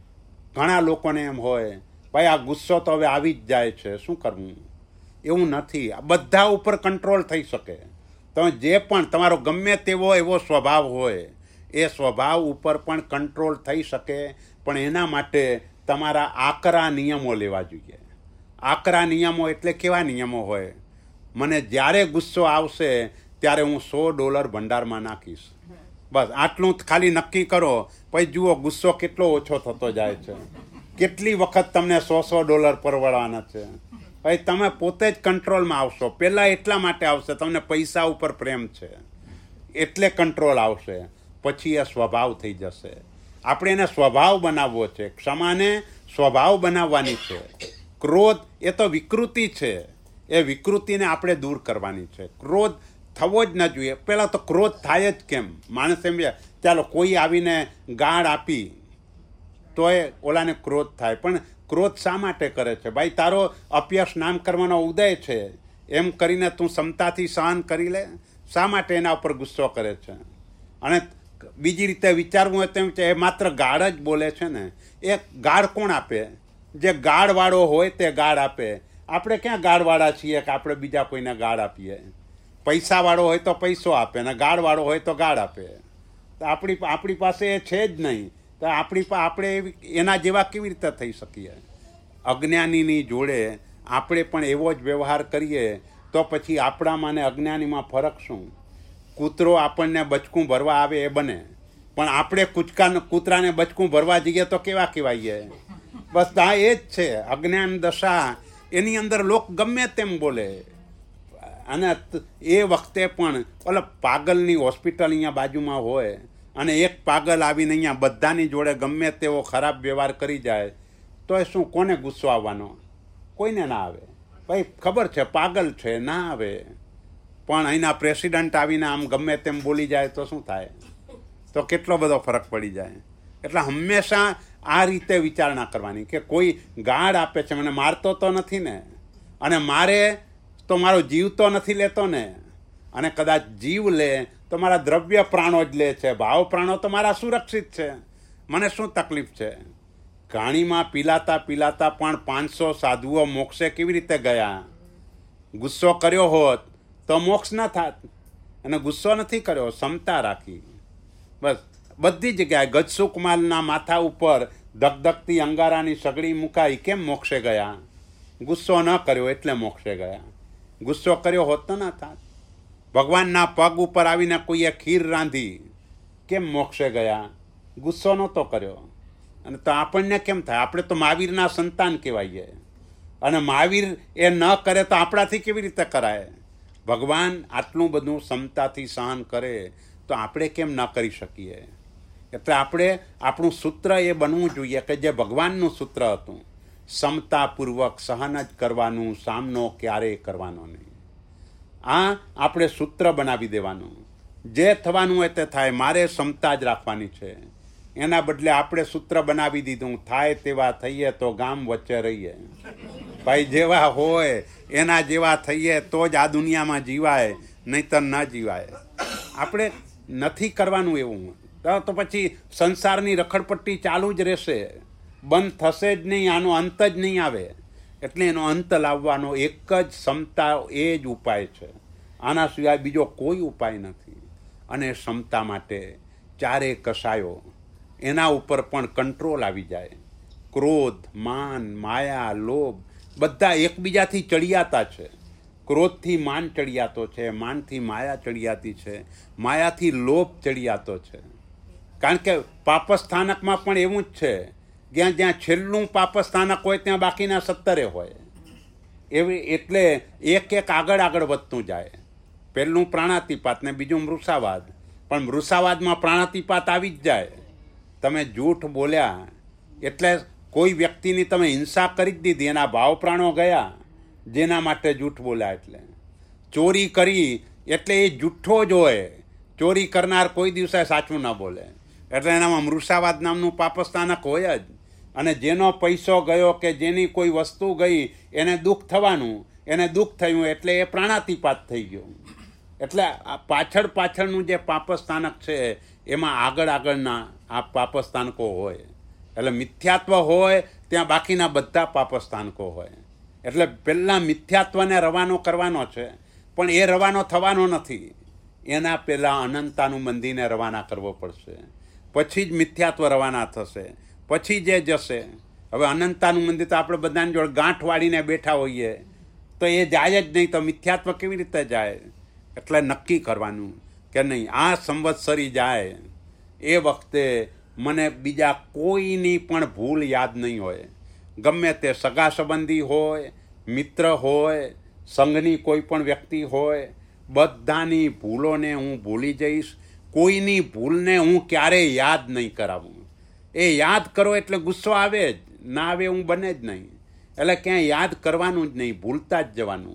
ઘણા લોકોને એમ હોય ભાઈ આ ગુસ્સો તો હવે આવી જ જાય છે, શું કરવું? એવું નથી. આ બધા ઉપર કંટ્રોલ થઈ શકે. તમે જે પણ તમારો ગમે તેવો એવો સ્વભાવ હોય એ સ્વભાવ ઉપર પણ કંટ્રોલ થઈ શકે, પણ એના માટે તમારા આકરા નિયમો લેવા જોઈએ. આકરા નિયમો એટલે કેવા નિયમો હોય? મને જ્યારે ગુસ્સો આવશે ત્યારે હું $100 ભંડારમાં નાખીશ, બસ આટલું ખાલી નક્કી કરો. પછી જુઓ ગુસ્સો કેટલો ઓછો થતો જાય છે. કેટલી વખત તમને $100 પરવડવાના છે. પછી તમે પોતે જ કંટ્રોલમાં આવશો. પહેલાં એટલા માટે આવશે તમને પૈસા ઉપર પ્રેમ છે એટલે કંટ્રોલ આવશે, પછી એ સ્વભાવ થઈ જશે. આપણે એને સ્વભાવ બનાવવો છે. ક્ષમાને સ્વભાવ બનાવવાની છે. ક્રોધ એ તો વિકૃતિ છે, એ વિકૃતિને આપણે દૂર કરવાની છે. ક્રોધ થવો જ ન જોઈએ. પહેલાં તો ક્રોધ થાય જ કેમ? માણસ એમ ચાલો કોઈ આવીને ગાળ આપી તો એ ઓલાને ક્રોધ થાય, પણ ક્રોધ શા માટે કરે છે? ભાઈ તારો અપયશ નામ કરવાનો ઉદય છે એમ કરીને તું ક્ષમતાથી સહન કરી લે. શા માટે એના ઉપર ગુસ્સો કરે છે? અને બીજી રીતે વિચારવું હોય તેમ છે, એ માત્ર ગાળ જ બોલે છે ને. એ ગાળ કોણ આપે? જે ગાળવાળો હોય તે ગાળ આપે. આપણે ક્યાં ગાળવાળા છીએ કે આપણે બીજા કોઈને ગાળ આપીએ? પૈસાવાળો હોય તો પૈસો આપે ને ગાળવાળો હોય તો ગાળ આપે. તો આપણી પાસે એ છે જ નહીં, તો આપણે એના જેવા કેવી રીતે થઈ શકીએ? અજ્ઞાનીની જોડે આપણે પણ એવો જ વ્યવહાર કરીએ તો પછી આપણામાં ને અજ્ઞાનીમાં ફરક શું? કૂતરો આપણને બચકું ભરવા આવે એ બને, પણ આપણે કૂતરાને બચકું ભરવા જઈએ તો કેવા કહેવાઈએ? બસ આ એ જ છે અજ્ઞાન દશા. એની અંદર લોક ગમે તેમ બોલે. અને એ વખતે પણ ઓલા પાગલની હોસ્પિટલ અહીંયા બાજુમાં હોય અને એક પાગલ આવીને અહીંયા બધાની જોડે ગમે તેવો ખરાબ વ્યવહાર કરી જાય તો એ શું, કોને ગુસ્સો આવવાનો? કોઈને ના આવે. ભાઈ ખબર છે પાગલ છે, ના આવે. પણ અહીંના પ્રેસિડન્ટ આવીને આમ ગમે તેમ બોલી જાય તો શું થાય? તો કેટલો બધો ફરક પડી જાય. એટલે હંમેશા આ રીતે વિચારણા કરવાની કે કોઈ ગાળ આપે છે, મને મારતો તો નથી ને, અને મારે તો મારો જીવ તો નથી લેતો ને, અને કદાચ જીવ લે તો મારા દ્રવ્ય પ્રાણો જ લે છે, ભાવ પ્રાણો તો મારા સુરક્ષિત છે, મને શું તકલીફ છે? ઘાણીમાં પીલાતા પીલાતા પણ 500 સાધુઓ મોક્ષે કેવી રીતે ગયા? ગુસ્સો કર્યો હોત તો મોક્ષ ન થાત, અને ગુસ્સો નથી કર્યો, ક્ષમતા રાખી. બસ બધી જગ્યાએ ગજસુકમાલના માથા ઉપર ધગધગતી અંગારાની સગડી મુકાઈ, કેમ મોક્ષે ગયા? ગુસ્સો ન કર્યો એટલે મોક્ષે ગયા. ગુસ્સો કર્યો હોત તો ના થાત. ભગવાનના પગ ઉપર આવીને કોઈએ ખીર રાંધી, કેમ મોક્ષે ગયા? ગુસ્સો નહોતો કર્યો. અને તો આપણને કેમ થાય? આપણે તો મહાવીરના સંતાન કહેવાઈએ, અને મહાવીર એ ન કરે તો આપણાથી કેવી રીતે કરાય? ભગવાન આટલું બધું ક્ષમતાથી સહન કરે તો આપણે કેમ ન કરી શકીએ? એટલે આપણે આપણું સૂત્ર એ બનવું જોઈએ કે જે ભગવાનનું સૂત્ર હતું, ક્ષમતાપૂર્વક સહન જ કરવાનું, સામનો ક્યારેય કરવાનો નહીં. આ આપણે સૂત્ર બનાવી દેવાનું. જે થવાનું હોય તે થાય, મારે ક્ષમતા જ રાખવાની છે. એના બદલે આપણે સૂત્ર બનાવી દીધું, થાય તેવા થઈએ તો ગામ વચ્ચે રહીએ. ભાઈ જેવા હોય એના જેવા થઈએ તો જ આ દુનિયામાં જીવાય, નહીંતર ન જીવાય. આપણે નથી કરવાનું એવું તો પછી સંસારની રખડપટ્ટી ચાલુ જ રહેશે, બંધ થશે જ નહીં, આનો અંત જ નહીં આવે. એટલે એનો અંત લાવવાનો એક જ ક્ષમતા, એ જ ઉપાય છે. આના સિવાય બીજો કોઈ ઉપાય નથી. અને ક્ષમતા માટે ચારે કસાયો, એના ઉપર પણ કંટ્રોલ આવી જાય. ક્રોધ, માન, માયા, લોભ બધા એકબીજાથી ચડિયાતા છે. ક્રોધથી માન ચડિયાતો છે, માનથી માયા ચડિયાતી છે, માયાથી લોભ ચડિયાતો છે. કારણ કે પાપસ્થાનકમાં પણ એવું જ છે, જ્યાં જ્યાં છેલ્લું પાપસ્થાનક હોય ત્યાં બાકીના 17 હોય. એવી એટલે એક એક આગળ આગળ વધતું જાય. પહેલું પ્રાણાતિપાત ને બીજું મૃષાવાદ. પણ મૃષાવાદમાં પ્રાણાતિપાત આવી જ જાય. તમે જૂઠ બોલ્યા એટલે કોઈ વ્યક્તિની તમે હિંસા કરી જ દીધી, એના ભાવ પ્રાણો ગયા જેના માટે જૂઠ બોલ્યા. એટલે ચોરી કરી એટલે એ જૂઠ્ઠો જ હોય. ચોરી કરનાર કોઈ દિવસે સાચું ન બોલે. એટલે એનામાં મૃષાવાદ નામનું પાપસ્થાનક હોય જ. અને જેનો પૈસો ગયો કે જેની કોઈ વસ્તુ ગઈ એને દુઃખ થવાનું, એને દુઃખ થયું એટલે એ પ્રાણાતિપાત થઈ ગયું. એટલે પાછળનું જે પાપસ્થાનક છે એમાં આગળના આ પાપસ્થાનકો હોય. એટલે મિથ્યાત્વ હોય ત્યાં બાકીના બધા પાપસ્થાનકો હોય. એટલે પહેલાં મિથ્યાત્વને રવાનો કરવાનો છે, પણ એ રવાનો થવાનો નથી. એના પહેલાં અનંતાનું મંદિરને રવાના કરવો પડશે, પછી જ મિથ્યાત્વ રવાના થશે, પછી જે જશે. હવે અનંતાનું મંદિર તો આપણે બધાની જોડે ગાંઠ વાળીને બેઠા હોઈએ તો એ જાય જ નહીં, તો મિથ્યાત્વ કેવી રીતે જાય? એટલે નક્કી કરવાનું કે નહીં, આ સંવત્સરી જાય એ વખતે મને બીજા કોઈની પણ ભૂલ યાદ નહીં હોય. ગમે તે સગા સંબંધી હોય, મિત્ર હોય, સંઘની કોઈ પણ વ્યક્તિ હોય, બધાની ભૂલોને હું ભૂલી જઈશ. કોઈની ભૂલને હું ક્યારેય યાદ નહીં કરાવું. એ યાદ કરો એટલે ગુસ્સો આવે જ, ના આવે હું બને જ નહીં. એટલે ક્યાંય યાદ કરવાનું જ નહીં, ભૂલતા જ જવાનું.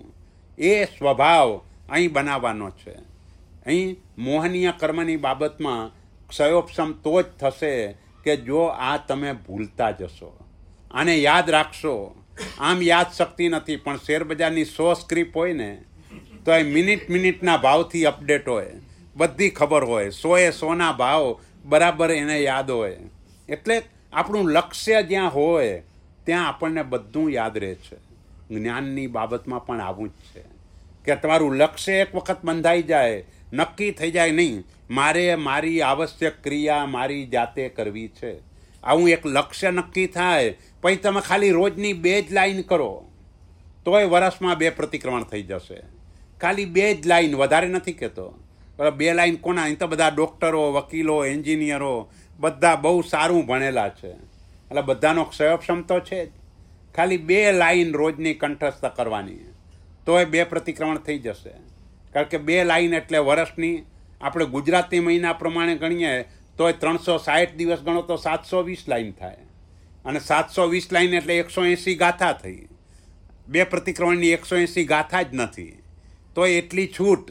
એ સ્વભાવ અહીં બનાવવાનો છે. અહીં મોહનીય કર્મની બાબતમાં ક્ષયોપશમ તો જ થશે કે જો આ તમે ભૂલતા જશો, આને યાદ રાખશો. આમ યાદ શક્તિ નથી, પણ શેરબજારની 100 સ્ક્રિપ્ટ હોય ને તો એ મિનિટના ભાવથી અપડેટ હોય, બધી ખબર હોય, 100 ભાવ બરાબર એને યાદ હોય. એટલે આપણું લક્ષ્ય જ્યાં હોય ત્યાં આપણને બધું યાદ રહે છે. જ્ઞાનની બાબતમાં પણ આવું જ છે કે તમારું લક્ષ્ય એક વખત બંધાઈ જાય, નક્કી થઈ જાય, નહીં મારે મારી આવશ્યક ક્રિયા મારી જાતે કરવી છે, આવું એક લક્ષ્ય નક્કી થાય, પછી તમે ખાલી રોજની 2 જ લાઈન કરો તોય વર્ષમાં 2 પ્રતિક્રમણ થઈ જશે. ખાલી 2 જ લાઈન, વધારે નથી કહેતો. બરાબર, 2 લાઈન કોના? અહીં તો બધા ડૉક્ટરો, વકીલો, એન્જિનિયરો બધા બહુ સારું ભણેલા છે, એટલે બધાનો ક્ષયક્ષમ તો છે જ. ખાલી 2 લાઈન રોજની કંઠસ્થ કરવાની, તો એ 2 પ્રતિક્રમણ થઈ જશે. કારણ કે 2 લાઈન એટલે વર્ષની, આપણે ગુજરાતી મહિના પ્રમાણે ગણીએ તો 360 દિવસ ગણો તો 720 લાઈન થાય, અને 720 લાઈન એટલે 180 ગાથા થઈ. 2 પ્રતિક્રમણની 180 ગાથા જ નથી, તો એટલી છૂટ.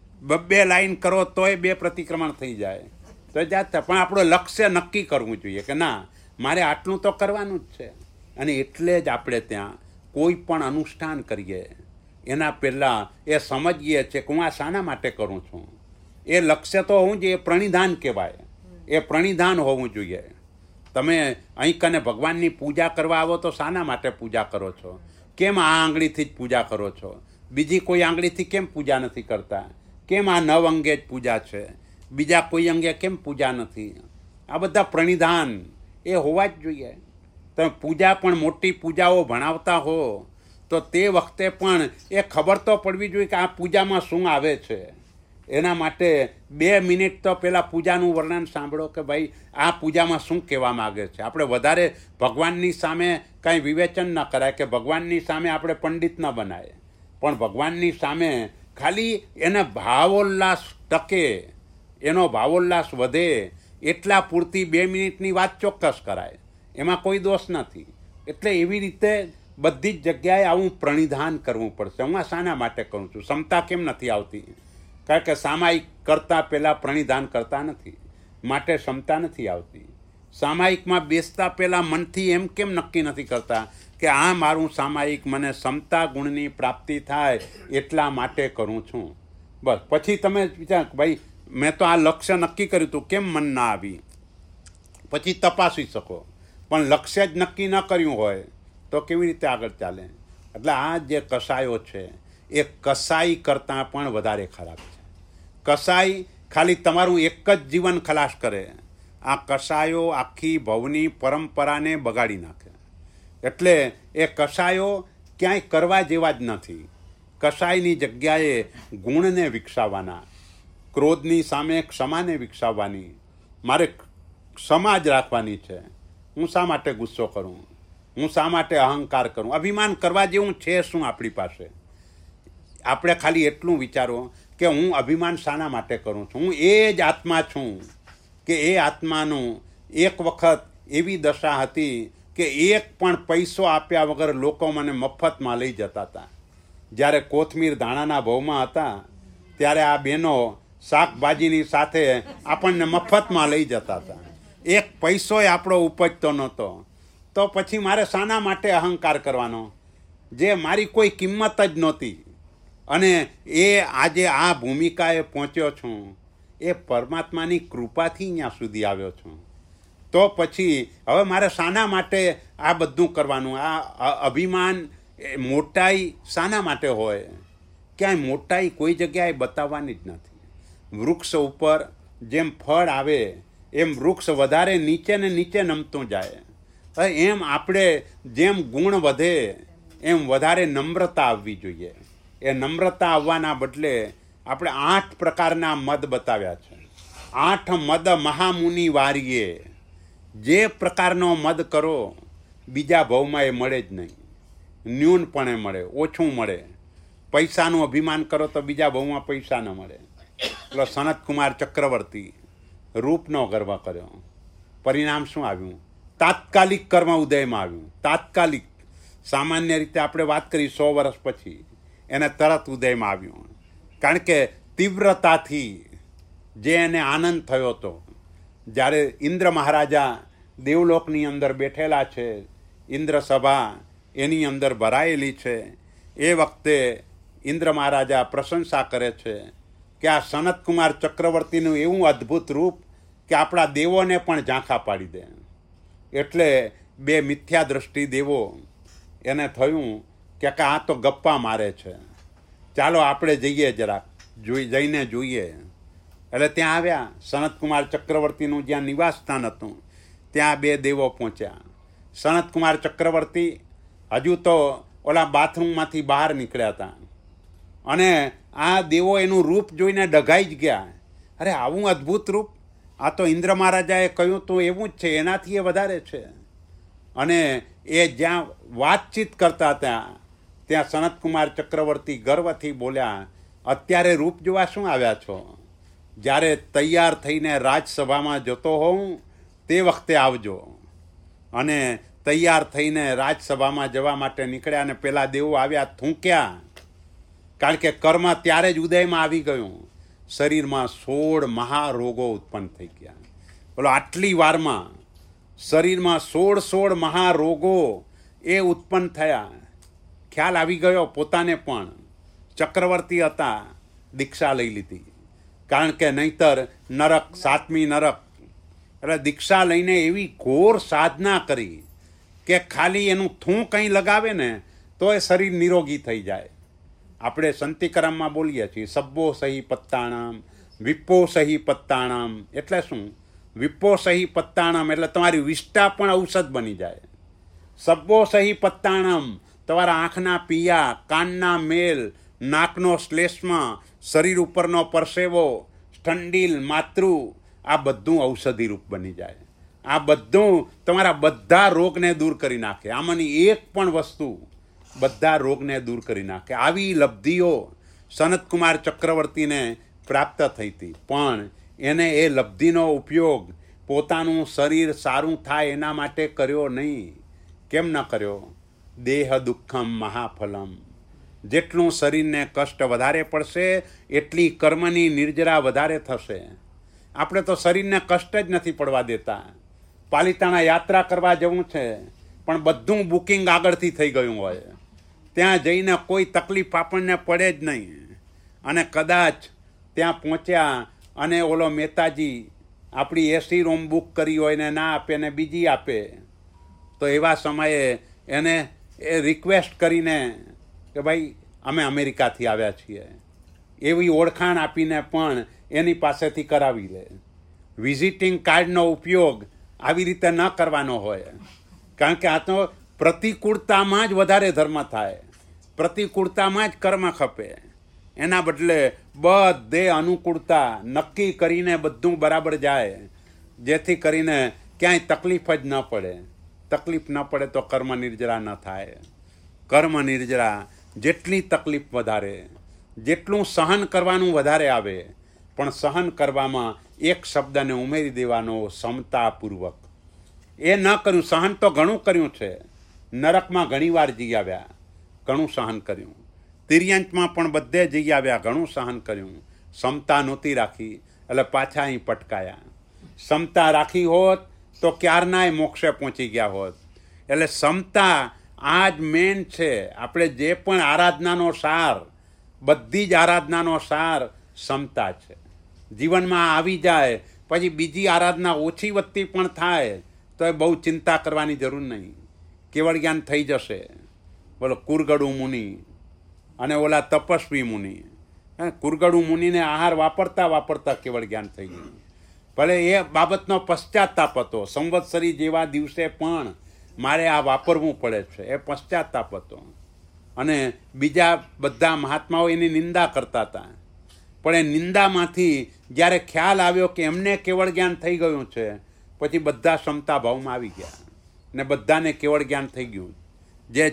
2 લાઈન કરો તોય 2 પ્રતિક્રમણ થઈ જાય, તો જાત. પણ આપણું લક્ષ્ય નક્કી કરવું જોઈએ કે ના, મારે આટલું તો કરવાનું જ છે. અને એટલે જ આપણે ત્યાં કોઈ પણ અનુષ્ઠાન કરીએ એના પહેલાં એ સમજીએ છીએ કે હું આ શાના માટે કરું છું. એ લક્ષ્ય તો હોવું જોઈએ, પ્રણિધાન કહેવાય. એ પ્રણિધાન હોવું જોઈએ. તમે અહીં કને ભગવાનની પૂજા કરવા આવો તો શાના માટે પૂજા કરો છો? કેમ આ આંગળીથી જ પૂજા કરો છો? બીજી કોઈ આંગળીથી કેમ પૂજા નથી કરતા? કેમ આ 9 અંગે જ પૂજા છે, બીજા કોઈ અંગે કેમ પૂજા નથી? આ બધા પ્રણિધાન એ હોવા જ જોઈએ. તમે પૂજા પણ મોટી પૂજાઓ ભણાવતા હો તો તે વખતે પણ એ ખબર તો પડવી જોઈએ કે આ પૂજામાં શું આવે છે. એના માટે 2 મિનિટ તો પહેલાં પૂજાનું વર્ણન સાંભળો કે ભાઈ આ પૂજામાં શું કહેવા માગે છે. આપણે વધારે ભગવાનની સામે કાંઈ વિવેચન ન કરાય કે ભગવાનની સામે આપણે પંડિત ન બનાય, પણ ભગવાનની સામે ખાલી એને ભાવોલ્લાસ ટકે, એનો ભાવોલ્લાસ વધે એટલા પૂરતી 2 મિનિટની વાત ચોક્કસ કરાય, એમાં કોઈ દોષ નથી. એટલે એવી રીતે બધી જ જગ્યાએ આવું પ્રણિધાન કરવું પડશે. હું આ શાના માટે કરું છું? ક્ષમતા કેમ નથી આવતી? કારણ કે સામાયિક કરતાં પહેલાં પ્રણિધાન કરતા નથી, માટે ક્ષમતા નથી આવતી. સામાયિકમાં બેસતા પહેલાં મનથી એમ કેમ નક્કી નથી કરતા કે આ મારું સામાયિક મને ક્ષમતા ગુણની પ્રાપ્તિ થાય એટલા માટે કરું છું. બસ પછી તમે વિચાર ભાઈ મેં તો આ લક્ષ્ય નક્કી કર્યું હતું, કેમ મન ના આવી? પછી તપાસી શકો. પણ લક્ષ્ય જ નક્કી ન કર્યું હોય તો કેવી રીતે આગળ ચાલે? એટલે આ જે કસાયો છે એ કસાઈ કરતાં પણ વધારે ખરાબ છે. કસાઈ ખાલી તમારું એક જ જીવન ખલાસ કરે, આ કસાયો આખી ભવની પરંપરાને બગાડી નાખે. એટલે એ કસાયો ક્યાંય કરવા જેવા જ નથી. કસાઈની જગ્યાએ ગુણને વિકસાવવાના, ક્રોધની સામે ક્ષમાને વિકસાવવાની. મારે ક્ષમા જ રાખવાની છે. હું શા માટે ગુસ્સો કરું? હું શા માટે અહંકાર કરું? અભિમાન કરવા જેવું છે શું આપણી પાસે? આપણે ખાલી એટલું વિચારો કે હું અભિમાન શાના માટે કરું છું? હું એ જ આત્મા છું કે એ આત્માનું એક વખત એવી દશા હતી કે એક પણ પૈસો આપ્યા વગર લોકો મને મફતમાં લઈ જતા હતા. જ્યારે કોથમીર ધાણાના ભાવમાં હતા ત્યારે આ બહેનો શાકભાજીની સાથે આપણને મફતમાં લઈ જતા હતા. એક પૈસોય આપણો ઉપજતો નહોતો. તો પછી મારે શાના માટે અહંકાર કરવાનો જે મારી કોઈ કિંમત જ નહોતી? અને એ આજે આ ભૂમિકાએ પહોંચ્યો છું એ પરમાત્માની કૃપાથી અહીંયા સુધી આવ્યો છું. તો પછી હવે મારે શાના માટે આ બધું કરવાનું? આ અભિમાન મોટાઈ શાના માટે હોય? ક્યાંય મોટાઈ કોઈ જગ્યાએ બતાવવાની જ નથી. વૃક્ષ ઉપર જેમ ફળ આવે એમ વૃક્ષ વધારે નીચે ને નીચે નમતું જાય. એમ આપણે જેમ ગુણ વધે એમ વધારે નમ્રતા આવવી જોઈએ. એ નમ્રતા આવવાના બદલે આપણે 8 પ્રકારના મદ બતાવ્યા છે. 8 મદ મહામુનિ વારીએ. જે પ્રકારનો મદ કરો બીજા ભાવમાં એ મળે જ નહીં. ન્યૂનપણે મળે, ઓછું મળે. પૈસાનું અભિમાન કરો તો બીજા ભાવમાં પૈસા ન મળે. એટલે સનતકુમાર ચક્રવર્તી રૂપનો ગર્વ કર્યો, પરિણામ શું આવ્યું? તાત્કાલિક કર્મ ઉદયમાં આવ્યું. તાત્કાલિક. સામાન્ય રીતે આપણે વાત કરી 100 વર્ષ પછી એને તરત ઉદયમાં આવ્યું. કારણ કે તીવ્રતાથી જે એને આનંદ થયો હતો. જ્યારે ઇન્દ્ર મહારાજા દેવલોકની અંદર બેઠેલા છે, ઇન્દ્ર સભા એની અંદર ભરાયેલી છે, એ વખતે ઇન્દ્ર મહારાજા પ્રશંસા કરે છે કે આ સનતકુમાર ચક્રવર્તીનું એવું અદ્ભુત રૂપ કે આપણા દેવોને પણ ઝાંખા પાડી દે. એટલે 2 મિથ્યા દ્રષ્ટિ દેવો એને થયું કે આ તો ગપ્પા મારે છે, ચાલો આપણે જઈએ જરાક જઈને જોઈએ. એટલે ત્યાં આવ્યા. સનતકુમાર ચક્રવર્તીનું જ્યાં નિવાસ સ્થાન હતું ત્યાં 2 દેવો પહોંચ્યા. સનતકુમાર ચક્રવર્તી હજુ તો ઓલા બાથરૂમમાંથી બહાર નીકળ્યા હતા અને આ દેવો એનું રૂપ જોઈને ડઘાઈ જ ગયા. અરે આવું અદ્ભુત રૂપ! આ તો ઇન્દ્ર મહારાજાએ કહ્યું તો એવું જ છે, એનાથી એ વધારે છે. અને એ જ્યાં વાતચીત કરતા હતા ત્યાં સનતકુમાર ચક્રવર્તી ગર્વથી બોલ્યા, અત્યારે રૂપ જોવા શું આવ્યા છો? જ્યારે તૈયાર થઈને રાજસભામાં જતો હોઉં તે વખતે આવજો. અને તૈયાર થઈને રાજસભામાં જવા માટે નીકળ્યા અને પેલા દેવો આવ્યા, થૂંક્યા. કારણ કે કર્મ ત્યારે જ ઉદયમાં આવી ગયું. શરીરમાં 16 મહારોગો ઉત્પન્ન થઈ ગયા. બોલો, આટલી વારમાં શરીરમાં 16 મહારોગો એ ઉત્પન્ન થયા. ખ્યાલ આવી ગયો પોતાને પણ. ચક્રવર્તી હતા, દીક્ષા લઈ લીધી. કારણ કે નહીંતર નરક, 7મી નરક. એટલે દીક્ષા લઈને એવી ઘોર સાધના કરી કે ખાલી એનું થૂં કંઈ લગાવે ને તો એ શરીર નિરોગી થઈ જાય. આપણે સંતિકરમમાં બોલીએ છીએ, સબ્બો સહી પત્તાણામ, વિપ્પો સહી પત્તાણામ. એટલે શું? વિપ્પો સહી પત્તાણામ એટલે તમારી વિષ્ટા પણ ઔષધ બની જાય. સબ્બો સહી પત્તાણામ, તમારા આંખના પિયા, કાનના મેલ, નાકનો શ્લેષ્મા, શરીર ઉપરનો પરસેવો, ઠંડીલ, માતૃ, આ બધું ઔષધિ રૂપ બની જાય. આ બધું તમારા બધા રોગને દૂર કરી નાખે. આમાંની એક પણ વસ્તુ બધા રોગને દૂર કરી નાખે. આવી લબ્ધિઓ સનતકુમાર ચક્રવર્તીને પ્રાપ્ત થઈ હતી. પણ એને એ લબ્ધિનો ઉપયોગ પોતાનું શરીર સારું થાય એના માટે કર્યો નહીં. કેમ ન કર્યો? દેહ દુઃખમ મહાફલમ. જેટલું શરીરને કષ્ટ વધારે પડશે એટલી કર્મની નિર્જરા વધારે થશે. આપણે તો શરીરને કષ્ટ જ નથી પડવા દેતા. પાલિતાણા યાત્રા કરવા જવું છે પણ બધું બુકિંગ આગળથી થઈ ગયું હોય. ત્યાં જઈને કોઈ તકલીફ આપણને પડે જ નહીં. અને કદાચ ત્યાં પહોંચ્યા અને ઓલો મહેતાજી આપણી એસી રૂમ બુક કરી હોય ને ના આપે ને બીજી આપે, તો એવા સમયે એને એ રિક્વેસ્ટ કરીને કે ભાઈ અમે અમેરિકાથી આવ્યા છીએ એવી ઓળખાણ આપીને પણ એની પાસેથી કરાવી લે. વિઝિટિંગ કાર્ડનો ઉપયોગ આવી રીતે ન કરવાનો હોય. કારણ કે આ તો પ્રતિકૂળતામાં જ વધારે ધર્મ થાય, પ્રતિકૂળતામાં જ કર્મ ખપે. એના બદલે બધે અનુકૂળતા નક્કી કરીને બધું બરાબર જાય, જેથી કરીને ક્યાંય તકલીફ જ ન પડે. તકલીફ ન પડે તો કર્મ નિર્જરા ન થાય. કર્મ નિર્જરા જેટલી તકલીફ વધારે, જેટલું સહન કરવાનું વધારે આવે, પણ સહન કરવામાં એક શબ્દને ઉમેરી દેવાનો, સમતાપૂર્વક. એ ન કર્યું. સહન તો ઘણું કર્યું છે. નરકમાં ઘણી વાર જઈ આવ્યા, ઘણું સહન કર્યું. તિર્યંચમાં પણ બધે જઈ આવ્યા, ઘણું સહન કર્યું. સમતા નહોતી રાખી એટલે પાછા અહીં પટકાયા. સમતા રાખી હોત તો ક્યારનાય મોક્ષે પહોંચી ગયા હોત. એટલે સમતા આ જ મેન છે. આપણે જે પણ આરાધનાનો સાર, બધી જ આરાધનાનો સાર સમતા છે. જીવનમાં આવી જાય પછી બીજી આરાધના ઓછી વધતી પણ થાય તો એ બહુ ચિંતા કરવાની જરૂર નહીં. કેવળ જ્ઞાન થઈ જશે. બોલો, કુરગડુ મુનિ અને ઓલા તપસ્વી મુનિ. કુરગડુ મુનિને આહાર વાપરતા વાપરતા કેવળ જ્ઞાન થઈ ગયું. ભલે એ બાબતનો પશ્ચાતાપ હતો, સંવત્સરી જેવા દિવસે પણ મારે આ વાપરવું પડે છે, એ પશ્ચાતાપ હતો. અને બીજા બધા મહાત્માઓ એની નિંદા કરતા હતા. પણ એ નિંદામાંથી જ્યારે ખ્યાલ આવ્યો કે એમને કેવળ જ્ઞાન થઈ ગયું છે, પછી બધા ક્ષમતા ભાવમાં આવી ગયા ને બધાને કેવળ જ્ઞાન થઈ ગયું. જે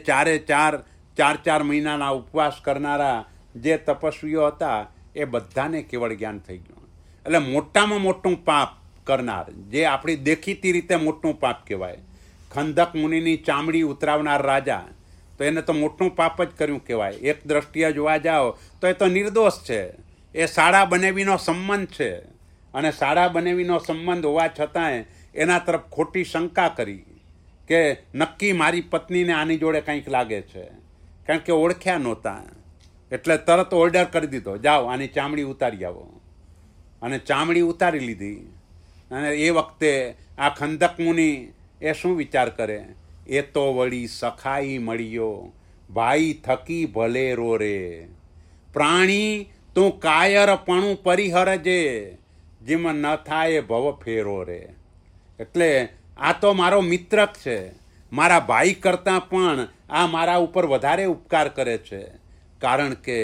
ચાર મહિનાના ઉપવાસ કરનારા જે તપસ્વીઓ હતા એ બધાને કેવળ જ્ઞાન થઈ ગયું. એટલે મોટામાં મોટું પાપ કરનાર, જે આપણી દેખીતી રીતે મોટું પાપ કહેવાય, ખંદક મુનિની ચામડી ઉતરાવનાર રાજા, તો એને તો મોટું પાપ જ કર્યું કહેવાય. એક દ્રષ્ટિએ જોવા જાઓ તો એ તો નિર્દોષ છે. એ શાળા બનેવીનો સંબંધ છે અને શાળા બનેવીનો સંબંધ હોવા છતાંય એના તરફ ખોટી શંકા કરી કે નક્કી મારી પત્નીને આની જોડે કંઈક લાગે છે. કારણ કે ઓળખ્યા નહોતા એટલે તરત ઓર્ડર કરી દીધો, જાઓ આની ચામડી ઉતારી આવો. અને ચામડી ઉતારી લીધી. અને એ વખતે આ ખંદક મુનિ એ શું વિચાર કરે? એ તો વળી સખાઈ મળ્યો, ભાઈ થકી ભલે રો રે. પ્રાણી તું કાયરપણું પરિહરજે, જેમ ન થાય ભવ ફેરો રે. એટલે આ તો મારો મિત્ર છે, મારા ભાઈ કરતાં પણ આ મારા ઉપર વધારે ઉપકાર કરે છે. કારણ કે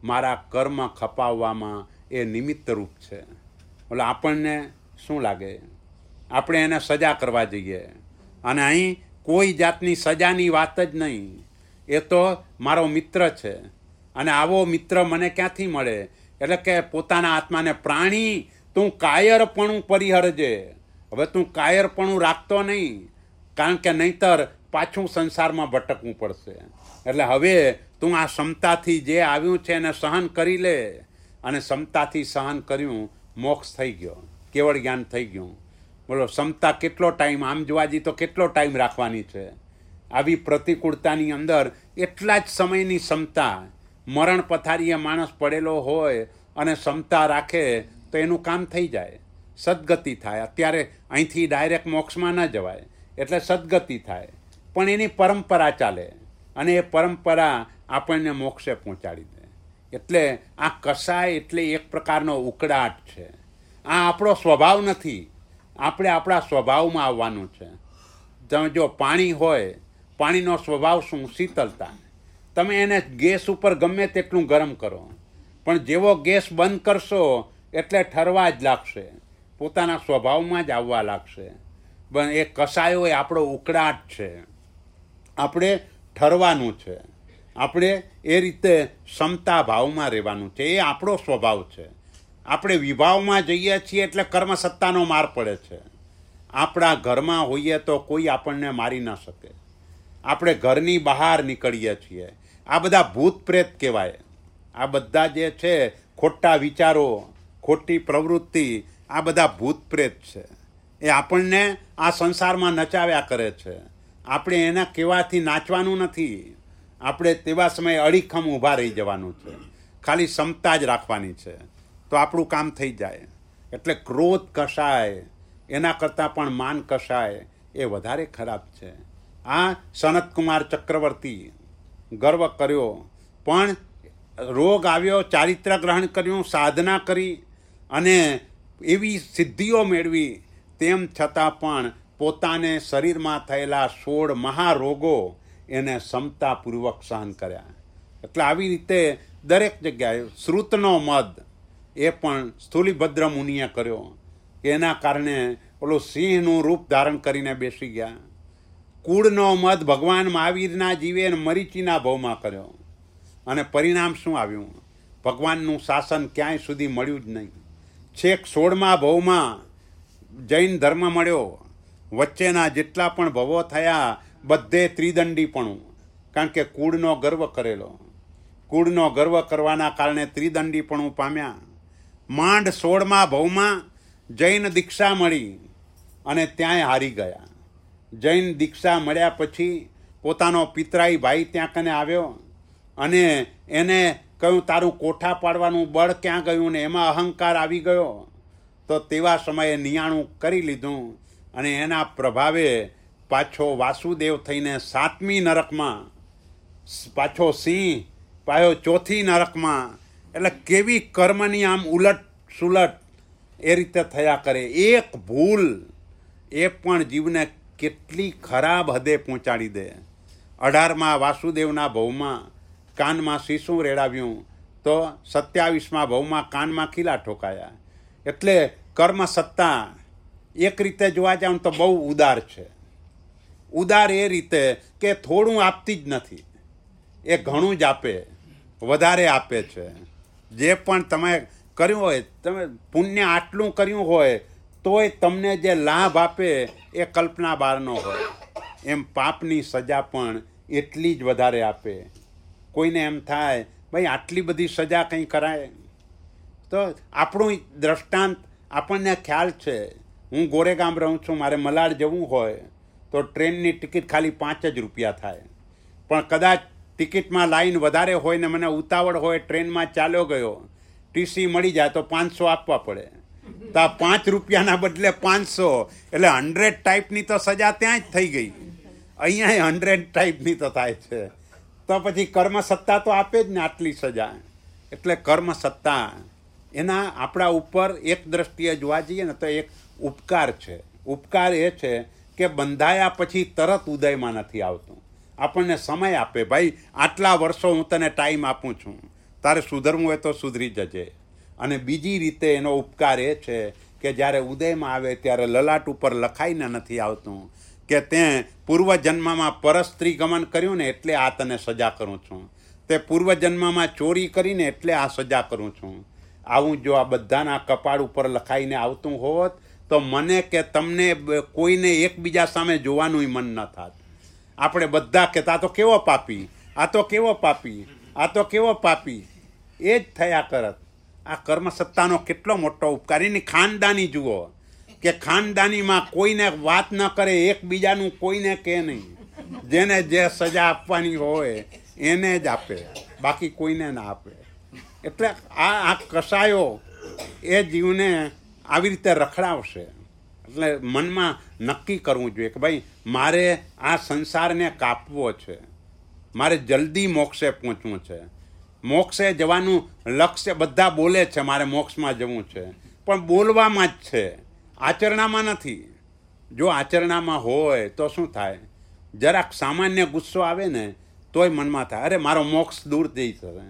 મારા કર્મ ખપાવવામાં એ નિમિત્તરૂપ છે. એટલે આપણને શું લાગે, આપણે એને સજા કરવા જઈએ, અને અહીં કોઈ જાતની સજાની વાત જ નહીં. એ તો મારો મિત્ર છે, અને આવો મિત્ર મને ક્યાંથી મળે? એટલે કે પોતાના આત્માને, પ્રાણી તું કાયરપણું પરિહરજે. હવે તું કાયરપણું રાખતો નહીં, કારણ કે નહીંતર પાછું સંસારમાં ભટકવું પડશે. એટલે હવે તું આ ક્ષમતાથી જે આવ્યું છે એને સહન કરી લે, અને ક્ષમતાથી સહન કર્યું, મોક્ષ થઈ ગયો, કેવળ જ્ઞાન થઈ ગયું. બોલો, ક્ષમતા કેટલો ટાઈમ, આમ જોવા જઈએ તો કેટલો ટાઈમ રાખવાની છે? આવી પ્રતિકૂળતાની અંદર એટલા જ સમયની ક્ષમતા. મરણ પથારીએ માણસ પડેલો હોય અને ક્ષમતા રાખે તો એનું કામ થઈ જાય, સદગતિ થાય. અત્યારે અહીંથી ડાયરેક્ટ મોક્ષમાં ન જવાય, એટલે સદગતિ થાય, પણ એની પરંપરા ચાલે, અને એ પરંપરા આપણને મોક્ષે પહોંચાડી દે. એટલે આ કસાય એટલે એક પ્રકારનો ઉકળાટ છે. આ આપણો સ્વભાવ નથી, આપણે આપણા સ્વભાવમાં આવવાનું છે. તમે જો પાણી હોય, પાણીનો સ્વભાવ શું? શીતળતા. તમે એને ગેસ ઉપર ગમે તેટલું ગરમ કરો, પણ જેવો ગેસ બંધ કરશો એટલે ઠરવા જ લાગશે, પોતાના સ્વભાવમાં જ આવવા લાગશે. પણ એ કસાયો એ આપણો ઉકળાટ છે, આપણે ઠરવાનું છે, આપણે એ રીતે ક્ષમતા ભાવમાં રહેવાનું છે. એ આપણો સ્વભાવ છે. આપણે વિભાવમાં જઈએ છીએ એટલે કર્મસત્તાનો માર પડે છે. આપણા ઘરમાં હોઈએ તો કોઈ આપણને મારી ન શકે. આપણે ઘરની બહાર નીકળીએ છીએ, આ બધા ભૂત પ્રેત કહેવાય. આ બધા જે છે ખોટા વિચારો, ખોટી પ્રવૃત્તિ, આ બધા ભૂત પ્રેત છે. એ આપણને આ સંસારમાં નચાવ્યા કરે છે. આપણે એના કહેવાથી નાચવાનું નથી. આપણે તેવા સમયે અડીખમ ઊભા રહી જવાનું છે, ખાલી ક્ષમતા જ રાખવાની છે, તો આપણું કામ થઈ જાય. એટલે ક્રોધ કસાય એના કરતાં પણ માન કસાય એ વધારે ખરાબ છે. આ સનતકુમાર ચક્રવર્તી ગર્વ કર્યો, પણ રોગ આવ્યો, ચારિત્ર ગ્રહણ કર્યું, સાધના કરી અને એવી સિદ્ધિઓ મેળવી, તેમ છતાં પણ પોતાને શરીરમાં થયેલા 16 મહારોગો એને ક્ષમતાપૂર્વક સહન કર્યા. એટલે આવી રીતે દરેક જગ્યાએ શ્રુતનો મદ એ પણ સ્થૂલિભદ્ર મુનિએ કર્યો, કે એના કારણે ઓલો સિંહનું રૂપ ધારણ કરીને બેસી ગયા. કુળનો મદ ભગવાન મહાવીરના જીવે મરીચીના ભવમાં કર્યો, અને પરિણામ શું આવ્યું? ભગવાનનું શાસન ક્યાંય સુધી મળ્યું જ નહીં. છેક 16મા ભવમાં જૈન ધર્મ મળ્યો. વચ્ચેના જેટલા પણ ભવો થયા બધે ત્રિદંડીપણું, કારણ કે કુળનો ગર્વ કરેલો. કુળનો ગર્વ કરવાના કારણે ત્રિદંડીપણું પામ્યા. માંડ 16મા ભવમાં જૈન દીક્ષા મળી અને ત્યાંય હારી ગયા. જૈન દીક્ષા મળ્યા પછી પોતાનો પિતરાઈ ભાઈ ત્યાં કને આવ્યો અને એને કહ્યું, તારું કોઠા પાડવાનું બળ ક્યાં ગયું? ને એમાં અહંકાર આવી ગયો. તો તેવા સમયે નિયાણું કરી લીધું, અને એના પ્રભાવે પાછો વાસુદેવ થઈને 7મી નરકમાં, પાછો સિંહ, પાછો 4થી નરકમાં. એટલે કેવી કર્મની આમ ઉલટ સુલટ એ રીતે થયા કરે. એક ભૂલ એ પણ જીવને કેટલી ખરાબ હદે પહોંચાડી દે. 18મા વાસુદેવના ભવમાં કાનમાં શીશું રેડાવ્યું, તો 27મા ભવમાં કાનમાં ખીલા ઠોકાયા. એટલે કર્મ સત્તા એક રીતે જોવા જાવ તો બહુ ઉદાર છે. ઉદાર એ રીતે કે થોડું આપતી જ નથી, એ ઘણું જ આપે, વધારે આપે છે. જે પણ તમે કર્યું હોય, તમે પુણ્ય આટલું કર્યું હોય તોય તમને જે લાભ આપે એ કલ્પના બહારનો હોય. એમ પાપની સજા પણ એટલી જ વધારે આપે. કોઈને એમ થાય, ભાઈ આટલી બધી સજા કંઈ કરાય? તો આપણું દ્રષ્ટાંત આપણને ખ્યાલ છે. હું ગોરેગામ રહું છું, મારે મલાડ જવું હોય તો ટ્રેનની ટિકિટ ખાલી 5 જ રૂપિયા થાય. પણ કદાચ ટિકિટમાં લાઈન વધારે હોય ને મને ઉતાવળ હોય, ટ્રેનમાં ચાલ્યો ગયો, ટીસી મળી જાય તો 500 આપવા પડે. તો આ 5 રૂપિયાના બદલે 500, એટલે 100 ટાઈપની તો સજા ત્યાં જ થઈ ગઈ. અહીંયા 100 ટાઈપની તો થાય છે. તો પછી કર્મ સત્તા તો આપે જ ને આટલી સજા. એટલે કર્મ સત્તા એના આપણા ઉપર એક દ્રષ્ટિએ જોવા જઈએ ને તો એક ઉપકાર છે. ઉપકાર એ છે કે બંધાયા પછી તરત ઉદયમાં નથી આવતું. આપણને સમય આપે, ભાઈ આટલા વર્ષો હું તને ટાઈમ આપું છું, તારે સુધરવું હોય તો સુધરી જજે. અને બીજી રીતે એનો ઉપકાર એ છે કે જ્યારે ઉદયમાં આવે ત્યારે લલાટ ઉપર લખાઈને નથી આવતું કે તે પૂર્વજન્મમાં પરસ્ત્રી ગમન કર્યું ને એટલે આ તને સજા કરું છું, તે પૂર્વજન્મમાં ચોરી કરીને એટલે આ સજા કરું છું. આવું જો આ બધાના કપાળ ઉપર લખાઈને આવતું હોત તો મને કે તમને કોઈને એકબીજા સામે જોવાનું મન ન થાત. આપણે બધા કહેતા આ તો કેવો પાપી, આ તો કેવો પાપી, આ તો કેવો પાપી, એ જ થયા કરત. આ કર્મસત્તાનો કેટલો મોટો ઉપકાર. એની ખાનદાની જુઓ કે ખાનદાનીમાં કોઈને વાત ન કરે, એકબીજાનું કોઈને કહે નહીં, જેને જે સજા આપવાની હોય એને જ આપે, બાકી કોઈને ના આપે. એટલે આ કસાયો એ જીવને આવી રીતે રખડાવશે. એટલે મનમાં નક્કી કરવું જોઈએ કે ભાઈ મારે આ સંસારને કાપવો છે, મારે જલ્દી મોક્ષે પહોંચવું છે. મોક્ષે જવાનું લક્ષ્ય બધા બોલે છે મારે મોક્ષમાં જવું છે, પણ બોલવામાં જ છે, આચરણામાં નથી. જો આચરણામાં હોય તો શું થાય? જરાક સામાન્ય ગુસ્સો આવે ને તોય મનમાં થાય અરે મારો મોક્ષ દૂર થઈ જશે,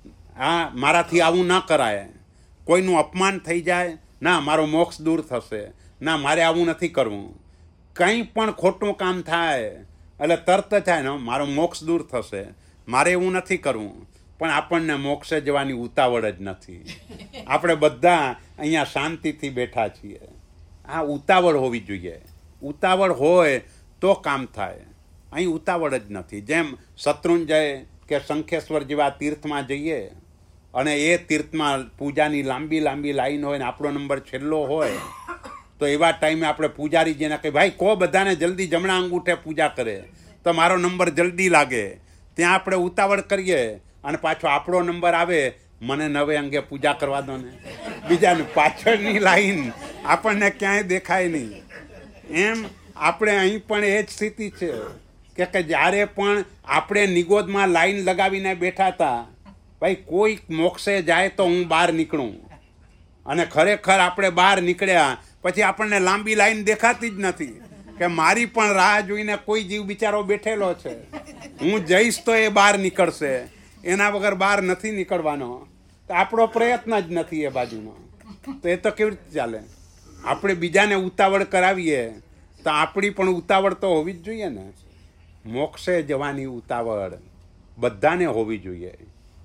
આ મારાથી આવું ન કરાય. કોઈનું અપમાન થઈ જાય, ના મારો મોક્ષ દૂર થશે, ના મારે આવું નથી કરવું. કંઈ પણ ખોટું કામ થાય એટલે તરત થાય ને મારો મોક્ષ દૂર થશે, મારે એવું નથી કરવું. પણ આપણને મોક્ષે જવાની ઉતાવળ જ નથી. આપણે બધા અહીંયા શાંતિથી બેઠા છીએ. આ ઉતાવળ હોવી જોઈએ. ઉતાવળ હોય તો કામ થાય. અહીં ઉતાવળ જ નથી. જેમ શત્રુંજય કે શંખેશ્વર જેવા તીર્થમાં જઈએ અને એ તીર્થમાં પૂજાની લાંબી લાંબી લાઈન હોય ને આપણો નંબર છેલ્લો હોય તો એવા ટાઈમે આપણે પૂજારીજીને કહીએ ભાઈ કહો બધાને જલ્દી જમણા અંગૂઠે પૂજા કરે તો મારો નંબર જલ્દી લાગે. ત્યાં આપણે ઉતાવળ કરીએ અને પાછો આપણો નંબર આવે, મને નવે અંગે પૂજા કરવા દો ને. બીજાની પાછળની લાઈન આપણને ક્યાંય દેખાય નહીં. એમ આપણે અહીં પણ એ જ સ્થિતિ છે કે જ્યારે પણ આપણે નિગોદમાં લાઈન લગાવીને બેઠા હતા ભાઈ કોઈ મોક્ષે જાય તો હું બહાર નીકળું, અને ખરેખર આપણે બહાર નીકળ્યા પછી આપણને લાંબી લાઈન દેખાતી જ નથી કે મારી પણ રાહ જોઈને કોઈ જીવ બિચારો બેઠેલો છે, હું જઈશ તો એ બહાર નીકળશે, એના વગર બહાર નથી નીકળવાનો. તો આપણો પ્રયત્ન જ નથી એ બાજુનો. તો એ તો કેવી રીતે ચાલે? આપણે બીજાને ઉતાવળ કરાવીએ તો આપણી પણ ઉતાવળ તો હોવી જ જોઈએ ને. મોક્ષે જવાની ઉતાવળ બધાને હોવી જોઈએ,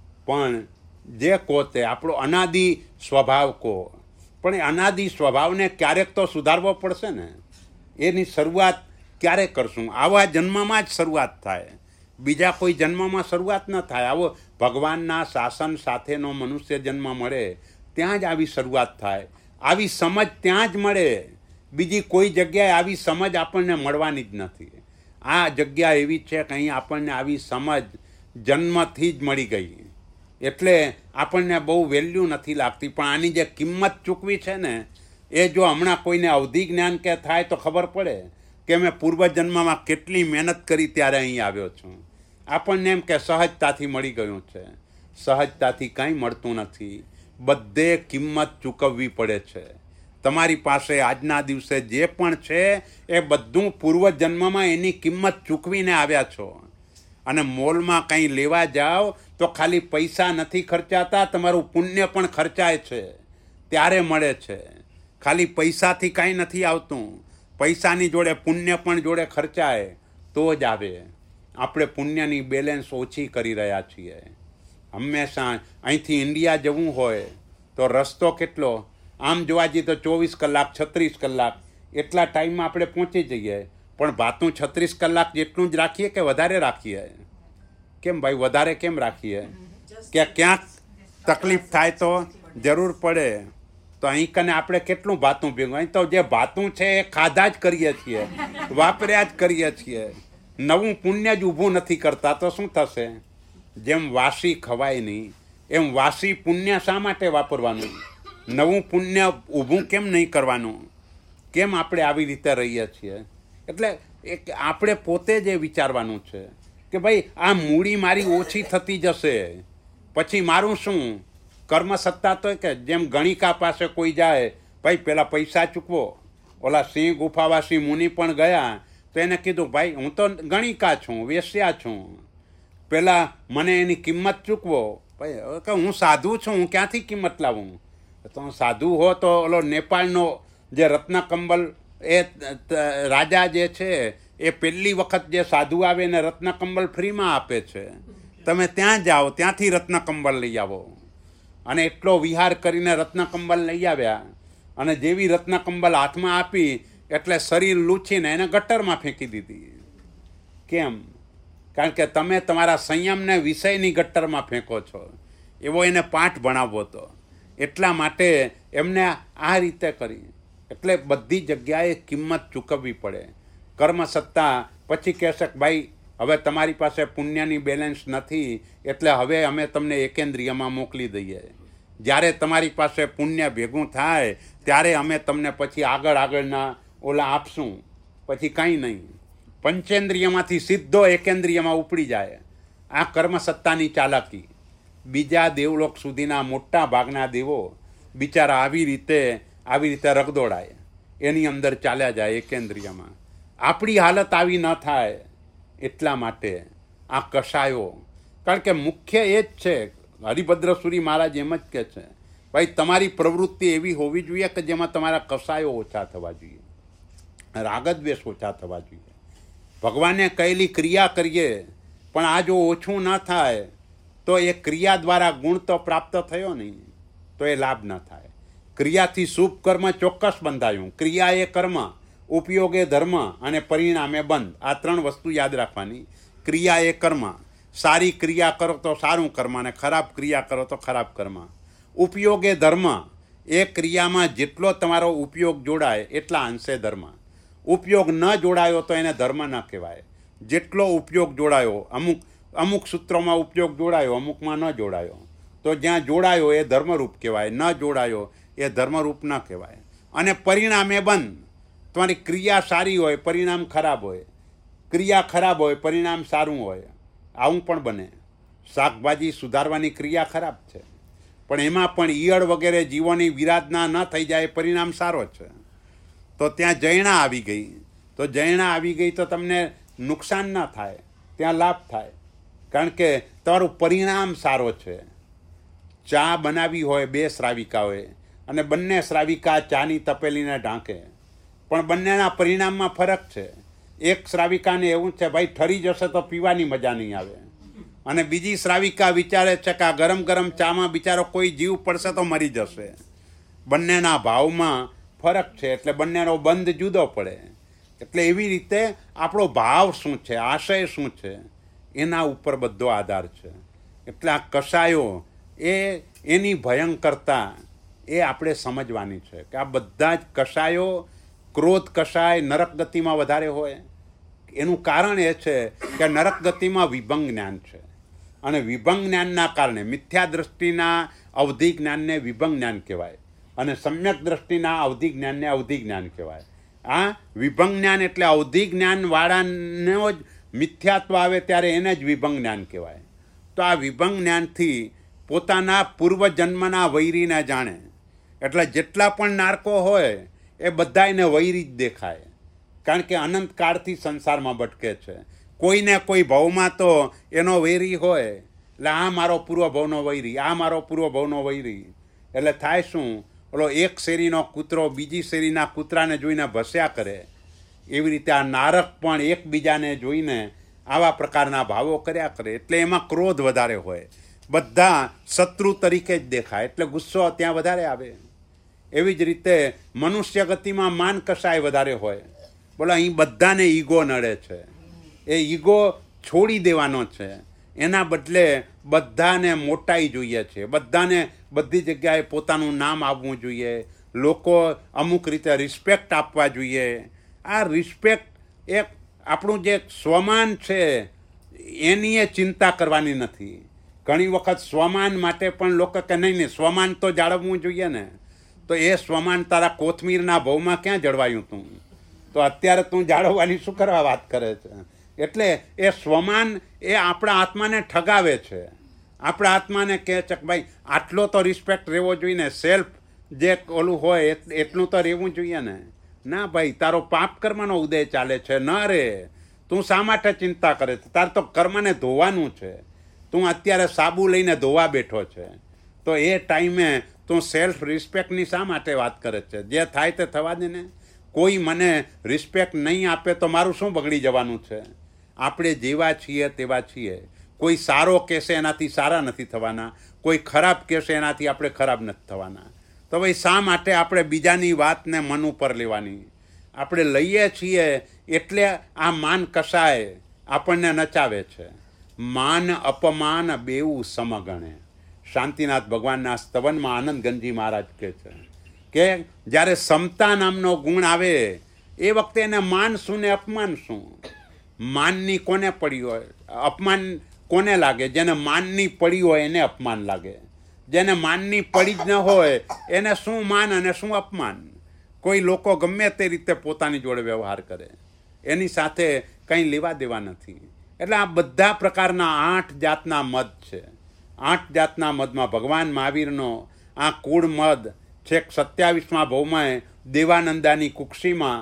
પણ જે કહો તે આપણો અનાદિ સ્વભાવ કહો, પણ એ અનાદિ સ્વભાવને ક્યારેક તો સુધારવો પડશે ને. એની શરૂઆત ક્યારે કરશું? આવા જન્મમાં જ શરૂઆત થાય, બીજા કોઈ જન્મમાં શરૂઆત ન થાય. આવો ભગવાનના શાસન સાથેનો મનુષ્ય જન્મ મળે ત્યાં જ આવી શરૂઆત થાય. આવી સમજ ત્યાં જ મળે, બીજી કોઈ જગ્યાએ આવી સમજ આપણને મળવાની જ નથી. આ જગ્યા એવી છે કે અહીં આપણને આવી સમજ જન્મથી જ મળી ગઈ, એટલે આપણને બહુ વેલ્યુ નથી લાગતી. પણ આની જે કિંમત ચૂકવી છે ને એ જો હમણાં કોઈને અવધિ જ્ઞાન કે થાય તો ખબર પડે કે મેં પૂર્વજન્મમાં કેટલી મહેનત કરી ત્યારે અહીં આવ્યો છું. આપણને એમ કે સહજતાથી મળી ગયું છે. સહજતાથી કંઈ મળતું નથી, બધે કિંમત ચૂકવવી પડે છે. તમારી પાસે આજના દિવસે જે પણ છે એ બધું પૂર્વજન્મમાં એની કિંમત ચૂકવીને આવ્યા છો. અને મોલમાં કંઈ લેવા જાઓ તો ખાલી પૈસા નથી ખર્ચાતા, તમારું પુણ્ય પણ ખર્ચાય છે ત્યારે મળે છે. ખાલી પૈસાથી કાંઈ નથી આવતું, પૈસાની જોડે પુણ્ય પણ જોડે ખર્ચાય તો જ આવે. આપણે પુણ્યની બેલેન્સ ઓછી કરી રહ્યા છીએ. હંમેશા અહીંથી ઇન્ડિયા જવું હોય તો રસ્તો કેટલો, આમ જોવા જઈએ તો 24 કલાક 36 કલાક એટલા ટાઈમમાં આપણે પહોંચી જઈએ, પણ ભાતું 36 કલાક જેટલું જ રાખીએ કે વધારે રાખીએ? કેમ ભાઈ વધારે કેમ રાખીએ? કે ક્યાંક તકલીફ થાય તો જરૂર પડે તો અહીં કને આપણે કેટલું ભાતું ભેગું? અહીં તો જે ભાતું છે એ ખાધા જ કરીએ છીએ, વાપર્યા જ કરીએ છીએ, નવું પુણ્ય જ ઊભું નથી કરતા. તો શું થશે? જેમ વાસી ખવાય નહીં એમ વાસી પુણ્ય શા માટે વાપરવાનું? નવું પુણ્ય ઊભું કેમ નહીં કરવાનું? કેમ આપણે આવી રીતે રહીએ છીએ? એટલે એક આપણે પોતે જ એ વિચારવાનું છે કે ભાઈ આ મૂડી મારી ઓછી થતી જશે પછી મારું શું? કર્મસત્તા તો કે જેમ ગણિકા પાસે કોઈ જાય, ભાઈ પહેલાં પૈસા ચૂકવો. ઓલા સિંહ ગુફાવાસી મુનિ પણ ગયા તો એને કીધું ભાઈ હું તો ગણિકા છું, વેશ્યા છું, પહેલાં મને એની કિંમત ચૂકવો ભાઈ હવે કે હું સાધુ છું, હું ક્યાંથી કિંમત લાવું? તો સાધુ હો તો ઓલો નેપાળનો જે રત્નકંબલ એ રાજા જે છે એ પહેલી વખત જે સાધુ આવે ને રત્નકંબલ ફ્રીમાં આપે છે. તમે ત્યાં જાઓ, ત્યાંથી રત્નકંબલ લઈ આવો. અને એટલો વિહાર કરીને રત્નકંબલ લઈ આવ્યા અને જેવી રત્નકંબલ હાથમાં આપી એટલે શરીર લૂછીને એને ગટરમાં ફેંકી દીધી. કેમ? કારણ કે તમે તમારા સંયમને વિષયની ગટરમાં ફેંકો છો. એવો એને પાઠ ભણાવવો હતો. એટલા માટે એમને આ રીતે કરી. એટલે બધી જગ્યાએ કિંમત ચૂકવવી પડે. કર્મસત્તા પછી કહેશે કે ભાઈ હવે તમારી પાસે પુણ્યની બેલેન્સ નથી એટલે હવે અમે તમને એકેન્દ્રિયમાં મોકલી દઈએ. જ્યારે તમારી પાસે પુણ્ય ભેગું થાય ત્યારે અમે તમને પછી આગળના ઓલા આપશું. પછી કાંઈ નહીં. પંચેન્દ્રિયમાંથી સીધો એકેન્દ્રિયમાં ઉપડી જાય. આ કર્મસત્તાની ચાલાકી. બીજા દેવલોક સુધીના મોટા ભાગના દેવો બિચારા આવી રીતે રગદોડાય, એની અંદર ચાલ્યા જાય એકેન્દ્રિયમાં. આપણી હાલત આવી ન થાય એટલા માટે આ કષાયો. કારણ કે મુખ્ય એ જ છે. હરિભદ્રસુરી મહારાજ એમ જ કહે છે, ભાઈ તમારી પ્રવૃત્તિ એવી હોવી જોઈએ કે જેમાં તમારા કષાયો ઓછા થવા જોઈએ, રાગદ્વેષ ઓછા થવા જોઈએ. ભગવાને કહેલી ક્રિયા કરીએ પણ આ જો ઓછું ન થાય તો એ ક્રિયા દ્વારા ગુણ તો પ્રાપ્ત થયો નહીં, તો એ લાભ ન થાય. ક્રિયાથી શુભ કર્મ ચોક્કસ બંધાયું. ક્રિયા એ કર્મ, ઉપયોગ એ ધર્મ અને પરિણામે બંધ. આ 3 વસ્તુ યાદ રાખવાની. ક્રિયા એ કર્મ. સારી ક્રિયા કરો તો સારું કર્મ અને ખરાબ ક્રિયા કરો તો ખરાબ કર્મ. ઉપયોગ એ ધર્મ. એ ક્રિયામાં જેટલો તમારો ઉપયોગ જોડાય એટલા અંશે ધર્મ. ઉપયોગ ન જોડાયો તો એને ધર્મ ન કહેવાય. જેટલો ઉપયોગ જોડાયો, અમુક સૂત્રોમાં ઉપયોગ જોડાયો, અમુકમાં ન જોડાયો, તો જ્યાં જોડાયો એ ધર્મરૂપ કહેવાય, ન જોડાયો એ ધર્મરૂપ ન કહેવાય. અને પરિણામે બંધ. તમારી ક્રિયા સારી હોય, પરિણામ ખરાબ હોય. ક્રિયા ખરાબ હોય, પરિણામ સારું હોય. આવું પણ બને. શાકભાજી સુધારવાની ક્રિયા ખરાબ છે પણ એમાં પણ ઈયળ વગેરે જીવોની વિરાધના ન થઈ જાય, પરિણામ સારો છે. તો ત્યાં જૈણા આવી ગઈ. તો જૈણા આવી ગઈ તો તમને નુકસાન ન થાય, ત્યાં લાભ થાય. કારણ કે તમારું પરિણામ સારો છે. ચા બનાવી હોય 2 શ્રાવિકાઓએ અને બંને શ્રાવિકા ચાની તપેલીને ઢાંકે, પણ બંનેના પરિણામમાં ફરક છે. એક શ્રાવિકાને એવું છે ભાઈ ઠરી જશે તો પીવાની મજા નહીં આવે, અને બીજી શ્રાવિકા વિચારે છે કે આ ગરમ ગરમ ચામાં બિચારો કોઈ જીવ પડશે તો મરી જશે. બંનેના ભાવમાં ફરક છે એટલે બંનેનો બંધ જુદો પડે. એટલે એવી રીતે આપણો ભાવ શું છે, આશય શું છે, એના ઉપર બધો આધાર છે. એટલે આ કષાયો એની ભયંકરતા એ આપણે સમજવાની છે કે આ બધા જ કષાયો, ક્રોધ કષાય નરક ગતિમાં વધારે હોય. એનું કારણ એ છે કે નરક ગતિમાં વિભંગ જ્ઞાન છે, અને વિભંગ જ્ઞાનના કારણે મિથ્યા દ્રષ્ટિના અવધિ જ્ઞાનને વિભંગ જ્ઞાન કહેવાય, અને સમ્યક દ્રષ્ટિના અવધિ જ્ઞાનને અવધિ જ્ઞાન કહેવાય. આ વિભંગ જ્ઞાન એટલે અવધિ જ્ઞાનવાળાનો જ મિથ્યાત્વ આવે ત્યારે એને જ વિભંગ જ્ઞાન કહેવાય. તો આ વિભંગ જ્ઞાનથી પોતાના પૂર્વજન્મના વૈરીને જાણે. એટલે જેટલા પણ નારકો હોય એ બધા એને વૈરી જ દેખાય, કારણ કે અનંતકાળથી સંસારમાં ભટકે છે. કોઈને કોઈ ભાવમાં તો એનો વૈરી હોય, એટલે આ મારો પૂર્વભાવનો વૈરી, આ મારો પૂર્વભાવનો વૈરી. એટલે થાય શું, ઓલો એક શેરીનો કૂતરો બીજી શેરીના કૂતરાને જોઈને ભસ્યા કરે, એવી રીતે આ નારક પણ એકબીજાને જોઈને આવા પ્રકારના ભાવો કર્યા કરે. એટલે એમાં ક્રોધ વધારે હોય, બધા શત્રુ તરીકે જ દેખાય, એટલે ગુસ્સો ત્યાં વધારે આવે. એવી જ રીતે મનુષ્ય ગતિમાં માન કષાય વધારે હોય. બોલો અહીં બધાને ઈગો નડે છે, એ ઈગો છોડી દેવાનો છે. એના બદલે બધાને મોટાઈ જોઈએ છે, બધાને બધી જગ્યાએ પોતાનું નામ આવવું જોઈએ, લોકો અમુક રીતે રિસ્પેક્ટ આપવા જોઈએ. આ રિસ્પેક્ટ એ આપણું જે સ્વમાન છે એની એ ચિંતા કરવાની નથી. ઘણી વખત સ્વમાન માટે પણ લોકો કે નહીં સ્વમાન તો જાળવવું જોઈએ ને. તો એ સ્વમાન તારા કોથમીરના ભાવમાં ક્યાં જળવાયું તું? તો અત્યારે તું જાળવવાની શું કરવા વાત કરે છે? એટલે એ સ્વમાન એ આપણા આત્માને ઠગાવે છે. આપણા આત્માને કહે છે કે ભાઈ આટલો તો રિસ્પેક્ટ રહેવો જોઈએ ને, સેલ્ફ જે ઓલું હોય એટલું તો રહેવું જોઈએ ને. ના ભાઈ, તારો પાપ કર્મનો ઉદય ચાલે છે, ન રે. તું શા માટે ચિંતા કરે છે? તારે તો કર્મને ધોવાનું છે. તું અત્યારે સાબુ લઈને ધોવા બેઠો છે, તો એ ટાઈમે તું સેલ્ફ રિસ્પેક્ટની શા માટે વાત કરે છે? જે થાય તે થવા દે ને. કોઈ મને રિસ્પેક્ટ નહીં આપે તો મારું શું બગડી જવાનું છે? આપણે જેવા છીએ તેવા છીએ. કોઈ સારો કહેશે એનાથી સારા નથી થવાના, કોઈ ખરાબ કહેશે એનાથી આપણે ખરાબ નથી થવાના. તો ભાઈ શા માટે આપણે બીજાની વાતને મન ઉપર લેવાની? આપણે લઈએ છીએ એટલે આ માન કસાય આપણને નચાવે છે. માન અપમાન બેઉ સમગણે. શાંતિનાથ ભગવાનના સ્તવનમાં આનંદ ગંજી મહારાજ કહે છે કે જ્યારે સમતા નામનો ગુણ આવે એ વખતે એને માન શું ને અપમાન શું? માનની કોને પડી હોય? અપમાન કોને લાગે? જેને માનની પડી હોય એને અપમાન લાગે. જેને માનની પડી જ ન હોય એને શું માન અને શું અપમાન? કોઈ લોકો ગમે તે રીતે પોતાની જોડે વ્યવહાર કરે, એની સાથે કંઈ લેવા દેવા નથી. એટલે આ બધા પ્રકારના 8 જાતના મદ છે. 8 જાતના મદમાં ભગવાન મહાવીરનો આ કુળ મદ છેક 27મા ભવમાં દેવાનંદાની કુક્ષીમાં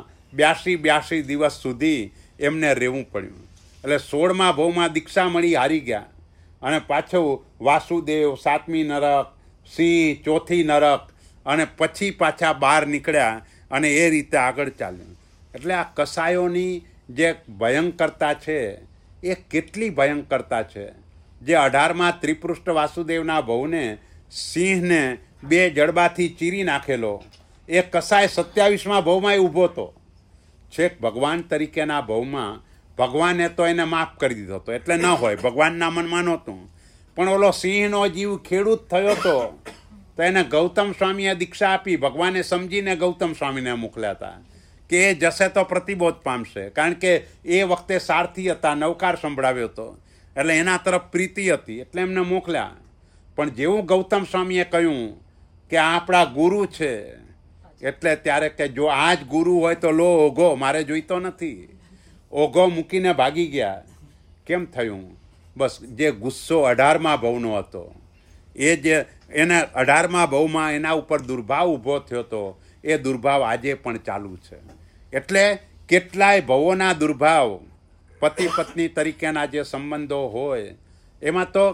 82 દિવસ સુધી એમને રહેવું પડ્યું. એટલે 16મા ભવમાં દીક્ષા મળી હારી ગયા, અને પાછું વાસુદેવ 7મી નરક, સિંહ 4થી નરક, અને પછી પાછા બહાર નીકળ્યા અને એ રીતે આગળ ચાલ્યું. એટલે આ કસાયોની જે ભયંકરતા છે એ કેટલી ભયંકરતા છે. જે 18મા ત્રિપૃષ્ઠ વાસુદેવના ભવને સિંહને 2 જડબાથી ચીરી નાખેલો, એ કસાય 27મા ભવમાં ઊભો હતો. છેક ભગવાન તરીકેના ભવમાં ભગવાને તો એને માફ કરી દીધો હતો, એટલે ન હોય, ભગવાનના મનમાં નહોતું. પણ ઓલો સિંહનો જીવ ખેડૂત થયો હતો, તો એને ગૌતમ સ્વામીએ દીક્ષા આપી. ભગવાને સમજીને ગૌતમ સ્વામીને મોકલ્યા હતા કે એ જશે તો પ્રતિબોધ પામશે, કારણ કે એ વખતે સારથી હતા, નવકાર સંભળાવ્યો હતો, એટલે એના તરફ પ્રીતિ હતી, એટલે એમને મોકલ્યા. પણ જેવું ગૌતમ સ્વામીએ કહ્યું કે આ આપણા ગુરુ છે, એટલે ત્યારે કે જો આ જ ગુરુ હોય તો લો ઓઘો, મારે જોઈતો નથી. ઓઘો મૂકીને ભાગી ગયા. કેમ થયું? બસ જે ગુસ્સો 18મા ભવનો હતો, એ જે એને 18મા ભવમાં એના ઉપર દુર્ભાવ ઊભો થયો હતો, એ દુર્ભાવ આજે પણ ચાલુ છે. એટલે કેટલાય ભવોના દુર્ભાવ, પતિ પત્ની તરીકેના જે સંબંધો હોય એમાં તો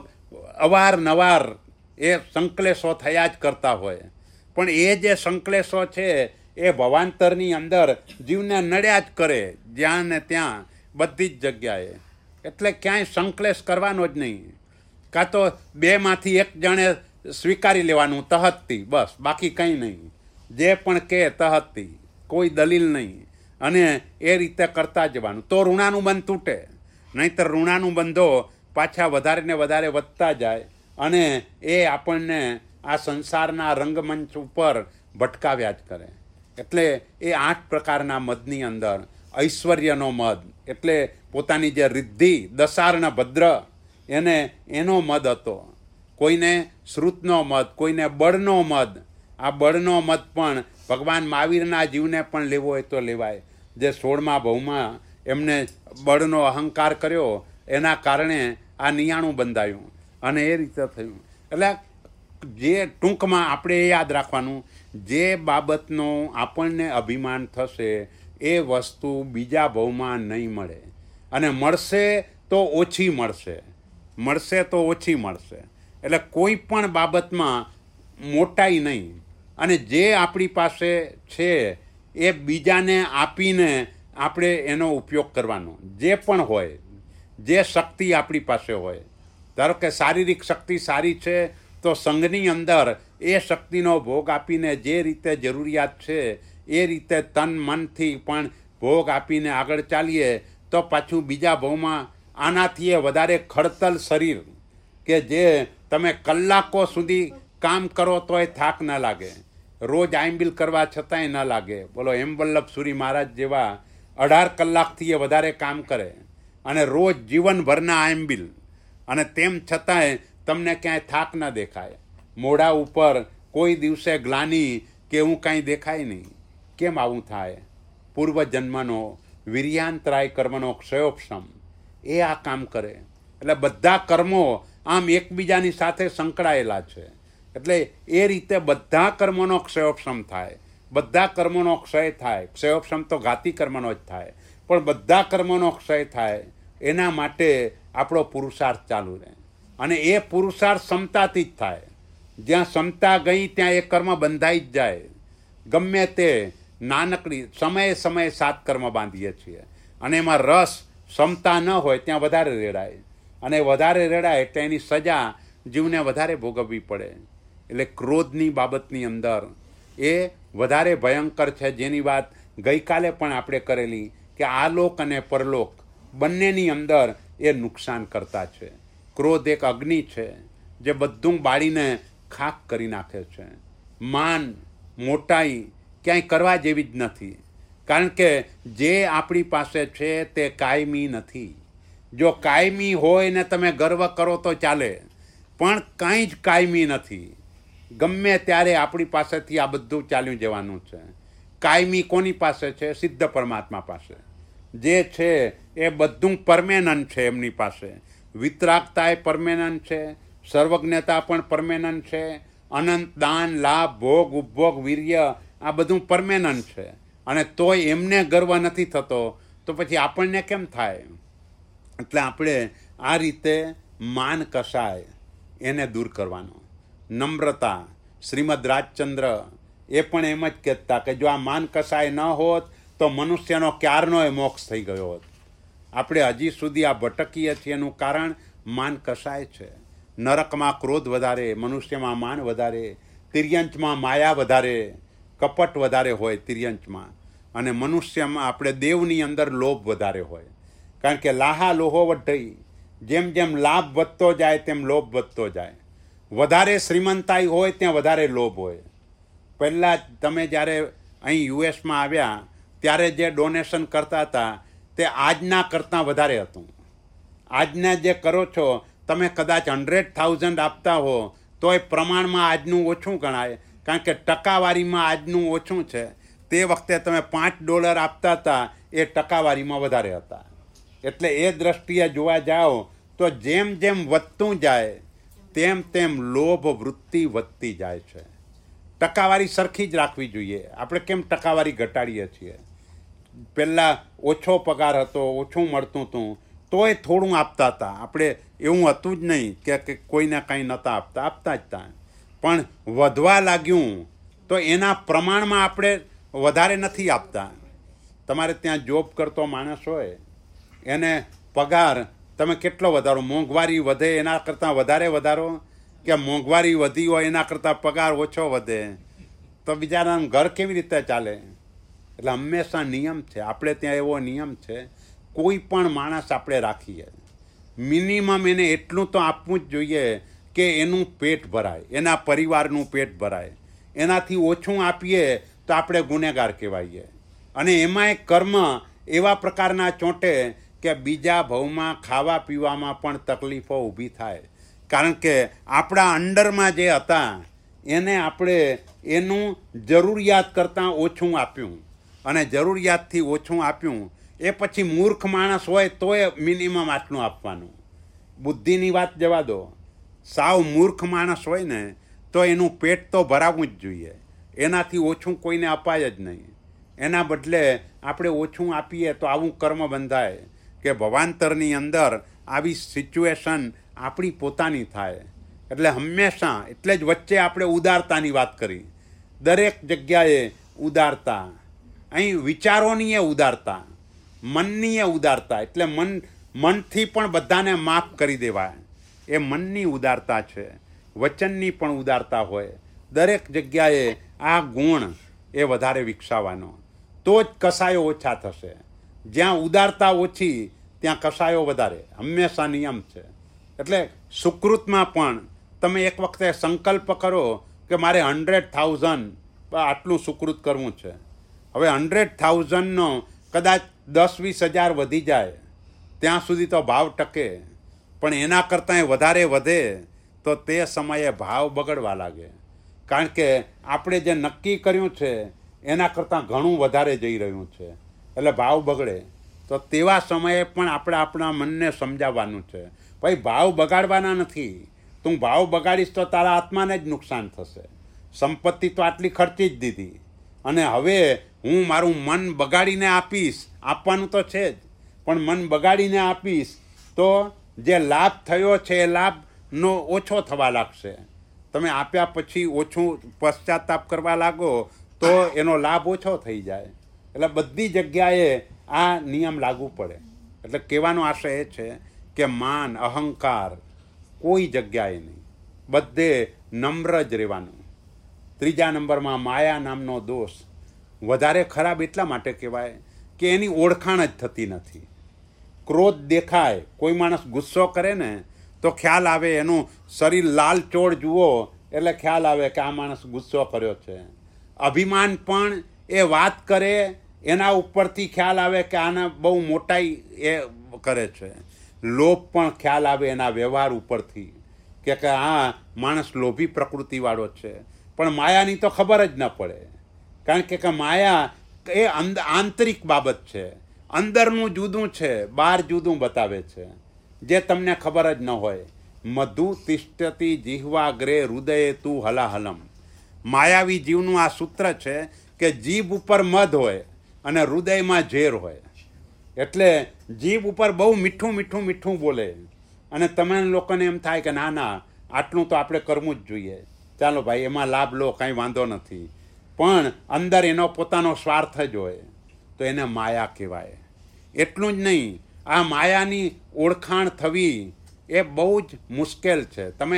અવારનવાર એ સંકલેશો થયા જ કરતા હોય. પણ એ જે સંકલેશો છે એ ભવાંતરની અંદર જીવને નડ્યા જ કરે, જ્યાં ને ત્યાં, બધી જ જગ્યાએ. એટલે ક્યાંય સંકલેશ કરવાનો જ નહીં. કાં તો 2માંથી 1 જણે સ્વીકારી લેવાનું, તહતથી, બસ, બાકી કંઈ નહીં. જે પણ કહે તહતથી, કોઈ દલીલ નહીં, અને એ રીતે કરતા જવાનું. તો ઋણાનું બંધ તૂટે. નહીંતર ઋણાનું બંધો પાછા વધારે ને વધારે વધતા જાય, અને એ આપણને આ સંસારના રંગમંચ ઉપર ભટકાવ્યા જ કરે. એટલે એ 8 પ્રકારના મદની અંદર ઐશ્વર્યનો મદ, એટલે પોતાની જે રિદ્ધિ, દશાર્ણ ભદ્ર, એનો મદ હતો. કોઈને શ્રુતનો મદ, કોઈને બળનો મદ. આ બળનો મદ પણ ભગવાન મહાવીરના જીવને પણ લેવો હોય તો લેવાય. જે 16મા ભવમાં એમને બળનો અહંકાર કર્યો, એના કારણે આ નિયાણું બંધાયું, અને એ રીતે થયું. એટલે જે ટૂંકમાં આપણે એ યાદ રાખવાનું, જે બાબતનો આપણને અભિમાન થશે એ વસ્તુ બીજા ભવમાં નહીં મળે, અને મળશે તો ઓછી મળશે, મળશે તો ઓછી મળશે. એટલે કોઈ પણ બાબતમાં મોટાઈ નહીં, અને જે આપણી પાસે છે એ બીજાને આપીને આપણે એનો ઉપયોગ કરવાનો. જે પણ હોય, જે શક્તિ આપણી પાસે હોય, ધારો કે શારીરિક શક્તિ સારી છે તો સંઘની અંદર એ શક્તિનો ભોગ આપીને જે રીતે જરૂરિયાત છે એ રીતે તન મનથી પણ ભોગ આપીને આગળ ચાલીએ તો પાછું બીજા ભવમાં આનાથી એ વધારે ખડતલ શરીર, કે જે તમે કલાકો સુધી કામ કરો તોય થાક ન લાગે, રોજ આઈમ્બિલ કરવા છતાંય ન લાગે. બોલો, એમ વલ્લભ સુરી મહારાજ જેવા 18 કલાકથી એ વધારે કામ કરે, અને રોજ જીવનભરના આઈમ્બિલ, અને તેમ છતાંય તમને ક્યાંય થાક ન દેખાય. મોઢા ઉપર કોઈ દિવસે ગ્લાની કે એવું કાંઈ દેખાય નહીં. કેમ આવું થાય? પૂર્વજન્મનો વીર્યાંતરાય કર્મનો ક્ષયોપશમ એ આ કામ કરે. એટલે બધા કર્મો આમ એકબીજાની સાથે સંકળાયેલા છે. એટલે એ રીતે બધા કર્મોનો ક્ષયોપશમ થાય, બધા કર્મોનો ક્ષય થાય. ક્ષયોપશમ તો ઘાતી કર્મનો જ થાય, પણ બધા કર્મોનો ક્ષય થાય એના માટે આપણો પુરુષાર્થ ચાલુ રહે. અને એ પુરુષાર્થ ક્ષમતાથી જ થાય. જ્યાં ક્ષમતા ગઈ ત્યાં એ કર્મ બંધાઈ જ જાય. ગમે તે નાનકડી સમયે સમયે 7 કર્મ બાંધીએ છીએ અને એમાં રસ ક્ષમતા ન હોય ત્યાં વધારે રેડાય, અને વધારે રેડાય એટલે એની સજા જીવને વધારે ભોગવવી પડે. એટલે ક્રોધની બાબતની અંદર એ વધારે ભયંકર છે, જેની વાત ગઈકાલે પણ આપણે કરેલી કે આલોક અને પરલોક બંનેની અંદર એ નુકસાન કરતા છે. ક્રોધ એક અગ્નિ છે જે બધું બાળીને ખાખ કરી નાખે છે. માન મોટાઈ ક્યાંય કરવા જેવી જ નથી, કારણ કે જે આપણી પાસે છે તે કાયમી નથી. જો કાયમી હોય ને તમે ગર્વ કરો તો ચાલે, પણ કંઈ જ કાયમી નથી. ગમે ત્યારે આપણી પાસેથી આ બધું ચાલ્યું જવાનું છે. કાયમી કોની પાસે છે? સિદ્ધ પરમાત્મા પાસે. જે છે એ બધું પરમેનન્ટ છે એમની પાસે. વિતરાગતા એ પરમેનન્ટ છે, સર્વજ્ઞતા પણ પરમેનન્ટ છે, અનંત દાન લાભ ભોગ ઉપભોગ વીર્ય આ બધું પરમેનન્ટ છે. અને તોય એમને ગર્વ નથી થતો તો પછી આપણને કેમ થાય? એટલે આપણે આ રીતે માન કસાય એને દૂર કરવાનો. નમ્રતા, શ્રીમદ રાજચંદ્ર એ પણ એમ જ કહેતા કે જો આ માન કસાય ન હોત તો મનુષ્યનો ક્યારનો એ મોક્ષ થઈ ગયો હોત. આપણે હજી સુધી આ ભટકીએ છીએ એનું કારણ માન કસાય છે. નરકમાં ક્રોધ વધારે, મનુષ્યમાં માન વધારે, તિર્યંચમાં માયા વધારે, કપટ વધારે હોય તિર્યંચમાં, અને મનુષ્યમાં આપણે દેવની અંદર લોભ વધારે હોય. કારણ કે લાહા લોહો વઢઈ, જેમ જેમ લાભ વધતો જાય તેમ લોભ વધતો જાય. વધારે શ્રીમંતાઈ હોય ત્યાં વધારે લોભ હોય. પહેલાં તમે જ્યારે અહીં યુએસમાં આવ્યા ત્યારે જે ડોનેશન કરતા હતા તે આજના કરતાં વધારે હતું. આજના જે કરો છો તમે કદાચ 100,000 આપતા હો તો એ પ્રમાણમાં આજનું ઓછું ગણાય, કારણ કે ટકાવારીમાં આજનું ઓછું છે. તે વખતે તમે $5 આપતા હતા એ ટકાવારીમાં વધારે હતા. એટલે એ દ્રષ્ટિએ જોવા જાઓ તો જેમ જેમ વધતું જાય તેમ તેમ લોભ વૃત્તિ વધતી જાય છે. ટકાવારી સરખી જ રાખવી જોઈએ. આપણે કેમ ટકાવારી ઘટાડીએ છીએ? પહેલાં ઓછો પગાર હતો, ઓછું મળતું હતું તોય થોડું આપતા હતા. આપણે એવું હતું જ નહીં કે કોઈને કંઈ નહોતા આપતા, આપતા જ હતા. પણ વધવા લાગ્યું તો એના પ્રમાણમાં આપણે વધારે નથી આપતા. તમારે ત્યાં જોબ કરતો માણસ હોય એને પગાર તમે કેટલો વધારો? મોંઘવારી વધે એના કરતાં વધારે વધારો, કે મોંઘવારી વધી હોય એના કરતાં પગાર ઓછો વધે? તો બિચારાનું ઘર કેવી રીતે ચાલે? એટલે હંમેશા નિયમ છે. આપણે ત્યાં એવો નિયમ છે, કોઈ પણ માણસ આપણે રાખીએ મિનિમમ એને એટલું તો આપવું જ જોઈએ કે એનું પેટ ભરાય, એના પરિવારનું પેટ ભરાય. એનાથી ઓછું આપીએ તો આપણે ગુનેગાર કહેવાઈએ. અને એમાંય કર્મ એવા પ્રકારના ચોંટે કે બીજા ભવમાં ખાવા પીવામાં પણ તકલીફો ઊભી થાય. કારણ કે આપણા અંડરમાં જે હતા એને આપણે એનું જરૂરિયાત કરતાં ઓછું આપ્યું, અને જરૂરિયાતથી ઓછું આપ્યું એ પછી મૂર્ખ માણસ હોય તોય મિનિમમ આટલું આપવાનું. બુદ્ધિની વાત જવા દો, સાવ મૂર્ખ માણસ હોય ને તો એનું પેટ તો ભરાવવું જ જોઈએ. એનાથી ઓછું કોઈને અપાય જ નહીં. એના બદલે આપણે ઓછું આપીએ તો આવું કર્મ બંધાય કે ભવાંતરની અંદર આવી સિચ્યુએશન આપણી પોતાની થાય. એટલે હંમેશા, એટલે જ વચ્ચે આપણે ઉદારતાની વાત કરી. દરેક જગ્યાએ ઉદારતા. અહીં વિચારોની એ ઉદારતા, મનની એ ઉદારતા. એટલે મનથી પણ બધાને માફ કરી દેવાય એ મનની ઉદારતા છે. વચનની પણ ઉદારતા હોય. દરેક જગ્યાએ આ ગુણ એ વધારે વિકસાવવાનો, તો જ કસાયો ઓછા થશે. જ્યાં ઉદારતા ઓછી ત્યાં કસાયો વધારે, હંમેશા નિયમ છે. એટલે સુકૃતમાં પણ તમે એક વખતે સંકલ્પ કરો કે મારે 100,000 આટલું સુકૃત કરવું છે. હવે 100,000નો કદાચ 10-20 હજાર વધી જાય ત્યાં સુધી તો ભાવ ટકે, પણ એના કરતાંય વધારે વધે તો તે સમયે ભાવ બગડવા લાગે. કારણ કે આપણે જે નક્કી કર્યું છે એના કરતાં ઘણું વધારે જઈ રહ્યું છે, એટલે ભાવ બગડે. તો તેવા સમયે પણ આપણે આપણા મનને સમજાવવાનું છે, ભાઈ ભાવ બગાડવાના નથી. તું ભાવ બગાડીશ તો તારા આત્માને જ નુકસાન થશે. સંપત્તિ તો આટલી ખર્ચી જ દીધી, અને હવે હું મારું મન બગાડીને આપીશ, આપવાનું તો છે જ, પણ મન બગાડીને આપીશ તો જે લાભ થયો છે એ લાભ નો ઓછો થવા લાગશે. તમે આપ્યા પછી ઓછું પશ્ચાતાપ કરવા લાગો તો એનો લાભ ઓછો થઈ જાય. એટલે બધી જગ્યાએ આ નિયમ લાગુ પડે. એટલે કહેવાનો આશય એ છે કે માન અહંકાર કોઈ જગ્યાએ નહીં, બધે નમ્ર જ રહેવાનું. ત્રીજા નંબરમાં માયા નામનો દોષ વધારે ખરાબ એટલા માટે કહેવાય કે એની ઓળખાણ જ થતી નથી. ક્રોધ દેખાય, કોઈ માણસ ગુસ્સો કરે ને તો ખ્યાલ આવે, એનું શરીર લાલ ચોળ જુઓ એટલે ખ્યાલ આવે કે આ માણસ ગુસ્સો કર્યો છે. અભિમાન પણ એ વાત કરે એના ઉપરથી ખ્યાલ આવે કે આને બહુ મોટાઈ એ કરે છે. લોભ પણ ખ્યાલ આવે એના વ્યવહાર ઉપરથી કે આ માણસ લોભી પ્રકૃતિવાળો છે. પણ માયાની તો ખબર જ ન પડે, કારણ કે માયા એ આંતરિક બાબત છે, અંદરનું જુદું છે, બહાર જુદું બતાવે છે, જે તમને ખબર જ ન હોય. મધુ તિષ્ઠતી જીહ્વાગ્રે હૃદયે તું હલાહલમ. માયાવી જીવનું આ સૂત્ર છે કે જીભ ઉપર મધ હોય અને હૃદયમાં ઝેર હોય. એટલે જીભ ઉપર બહુ મીઠું મીઠું મીઠું બોલે અને તમે લોકોને એમ થાય કે ના ના આટલું તો આપણે કરવું જ જોઈએ, ચાલો ભાઈ એમાં લાભ લો, કાંઈ વાંધો નથી. પણ અંદર એનો પોતાનો સ્વાર્થ જ હોય તો એને માયા કહેવાય. એટલું જ નહીં, આ માયાની ઓળખાણ થવી એ બહુ જ મુશ્કેલ છે. તમે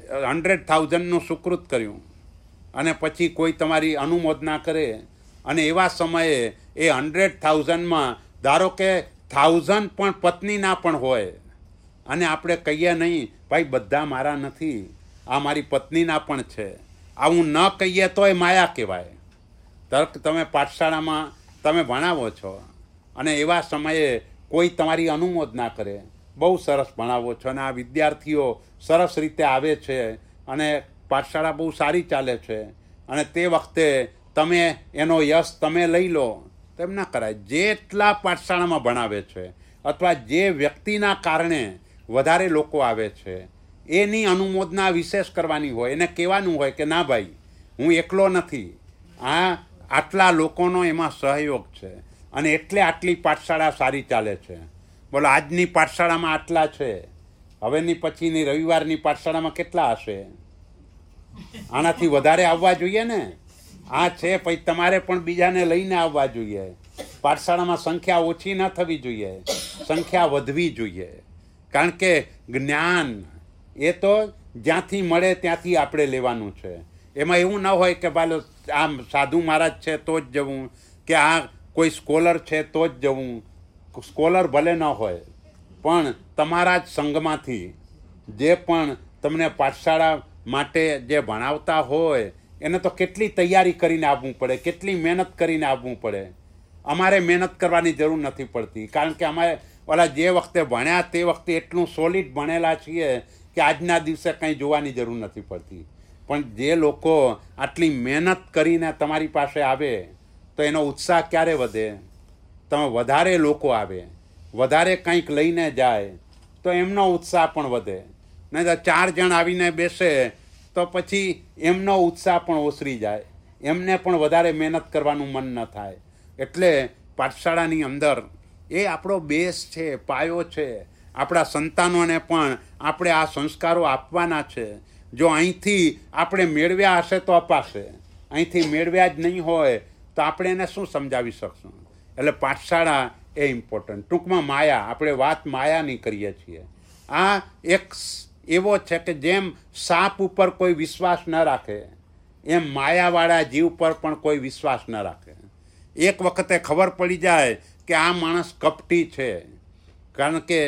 100,000નું સુકૃત કર્યું અને પછી કોઈ તમારી અનુમોદના કરે અને એવા સમયે એ 100,000માં ધારો કે 1000 પણ પત્નીના પણ હોય અને આપણે કહીએ નહીં ભાઈ બધા મારા નથી, આ મારી પત્નીના પણ છે, આવું ન કહીએ તો એ માયા કહેવાય. તર્ક તમે પાઠશાળામાં તમે ભણાવો છો અને એવા સમયે કોઈ તમારી અનુમોદના કરે, બહુ સરસ ભણાવો છો અને આ વિદ્યાર્થીઓ સરસ રીતે આવે છે અને પાઠશાળા બહુ સારી ચાલે છે અને તે વખતે તમે એનો યશ તમે લઈ લો, તો એમ ના કરાય. જેટલા પાઠશાળામાં ભણાવે છે અથવા જે વ્યક્તિના કારણે વધારે લોકો આવે છે એની અનુમોદના વિશેષ કરવાની હોય, એને કહેવાનું હોય કે ના ભાઈ હું એકલો નથી, આટલા લોકોનો એમાં સહયોગ છે અને એટલે આટલી પાઠશાળા સારી ચાલે છે. બોલો આજની પાઠશાળામાં આટલા છે, હવેની પછીની રવિવારની પાઠશાળામાં કેટલા હશે? આનાથી વધારે આવવા જોઈએ ને. આ છે પછી તમારે પણ બીજાને લઈને આવવા જોઈએ. પાઠશાળામાં સંખ્યા ઓછી ન થવી જોઈએ, સંખ્યા વધવી જોઈએ. કારણ કે જ્ઞાન એ તો જ્યાંથી મળે ત્યાંથી આપણે લેવાનું છે. એમાં એવું ન હોય કે ભાઈ આમ સાધુ મહારાજ છે તો જ જવું, કે આ કોઈ સ્કોલર છે તો જ જવું. સ્કોલર ભલે ન હોય પણ તમારા જ સંઘમાંથી જે પણ તમને પાઠશાળા માટે જે ભણાવતા હોય એને તો કેટલી તૈયારી કરીને આવવું પડે, કેટલી મહેનત કરીને આવવું પડે. અમારે મહેનત કરવાની જરૂર નથી પડતી, કારણ કે અમે ઓલા જે વખતે ભણ્યા તે વખતે એટલું સોલિડ ભણેલા છીએ કે આજના દિવસે કંઈ જોવાની જરૂર નથી પડતી. પણ જે લોકો આટલી મહેનત કરીને તમારી પાસે આવે તો એનો ઉત્સાહ ક્યારે વધે? તમે વધારે લોકો આવે, વધારે કંઈક લઈને જાય તો એમનો ઉત્સાહ પણ વધે. નહીં તો 4 જણ આવીને બેસે તો પછી એમનો ઉત્સાહ પણ ઓસરી જાય, એમને પણ વધારે મહેનત કરવાનું મન ન થાય. એટલે પાઠશાળાની અંદર એ આપણો બેઝ છે, પાયો છે. આપણા સંતાનોને પણ આપણે આ સંસ્કારો આપવાના છે. જો અહીંથી આપણે મેળવ્યા હશે તો અપાશે, અહીંથી મેળવ્યા જ નહીં હોય તો આપણે એને શું સમજાવી શકશું? એટલે પાઠશાળા એ ઇમ્પોર્ટન્ટ. ટૂંકમાં માયા, આપણે વાત માયાની કરીએ છીએ. આ એક એવો છે કે જેમ સાપ ઉપર કોઈ વિશ્વાસ ન રાખે એમ માયાવાળા જીવ પર પણ કોઈ વિશ્વાસ ન રાખે. એક વખતે ખબર પડી જાય કે આ માણસ કપટી છે, કારણ કે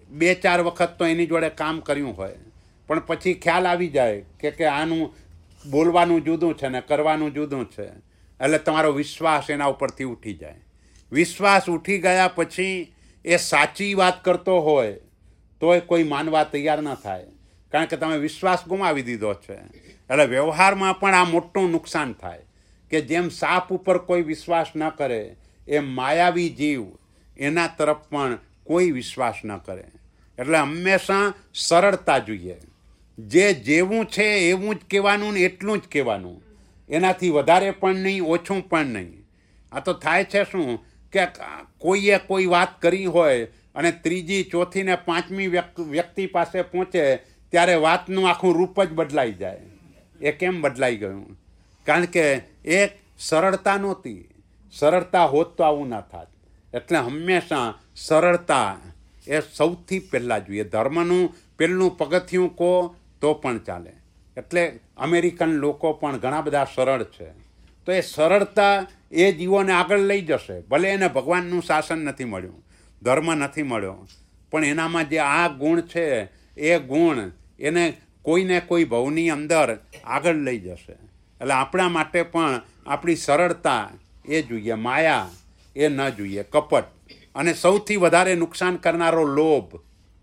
2-4 વખત તો એની જોડે કામ કર્યું હોય, પણ પછી ખ્યાલ આવી જાય કે આનું બોલવાનું જુદું છે ને કરવાનું જુદું છે. એટલે તમારો વિશ્વાસ એના ઉપરથી ઉઠી જાય. વિશ્વાસ ઉઠી ગયા પછી એ સાચી વાત કરતો હોય તોય કોઈ માનવા તૈયાર ન થાય, કારણ કે તમે વિશ્વાસ ગુમાવી દીધો છે. એટલે વ્યવહારમાં પણ આ મોટું નુકસાન થાય કે જેમ સાપ ઉપર કોઈ વિશ્વાસ ન કરે એમ માયાવી જીવ એના તરફ પણ કોઈ વિશ્વાસ ન કરે. એટલે હંમેશા સરળતા જોઈએ. જે જેવું છે એવું જ કહેવાનું ને એટલું જ કહેવાનું, એનાથી વધારે પણ નહીં, ઓછું પણ નહીં. આ તો થાય છે શું કે કોઈએ કોઈ વાત કરી હોય અને ત્રીજી, ચોથી ને પાંચમી વ્યક્તિ પાસે પહોંચે ત્યારે વાતનું આખું રૂપ જ બદલાઈ જાય. એ કેમ બદલાઈ ગયું? કારણ કે એ સરળતા નહોતી. સરળતા હોત તો આવું ના થાત. એટલે હંમેશા સરળતા એ સૌથી પહેલાં જોઈએ. ધર્મનું પહેલું પગથિયું કહો તો પણ ચાલે. એટલે અમેરિકન લોકો પણ ઘણા બધા સરળ છે. તો એ સરળતા એ જીવોને આગળ લઈ જશે. ભલે એને ભગવાનનું શાસન નથી મળ્યું, ધર્મ નથી મળ્યો, પણ એનામાં જે આ ગુણ છે એ ગુણ એને કોઈને કોઈ ભવની અંદર આગળ લઈ જશે. એટલે આપણા માટે પણ આપણી સરળતા એ જોઈએ, માયા એ ન જોઈએ, કપટ. અને સૌથી વધારે નુકસાન કરનારો લોભ,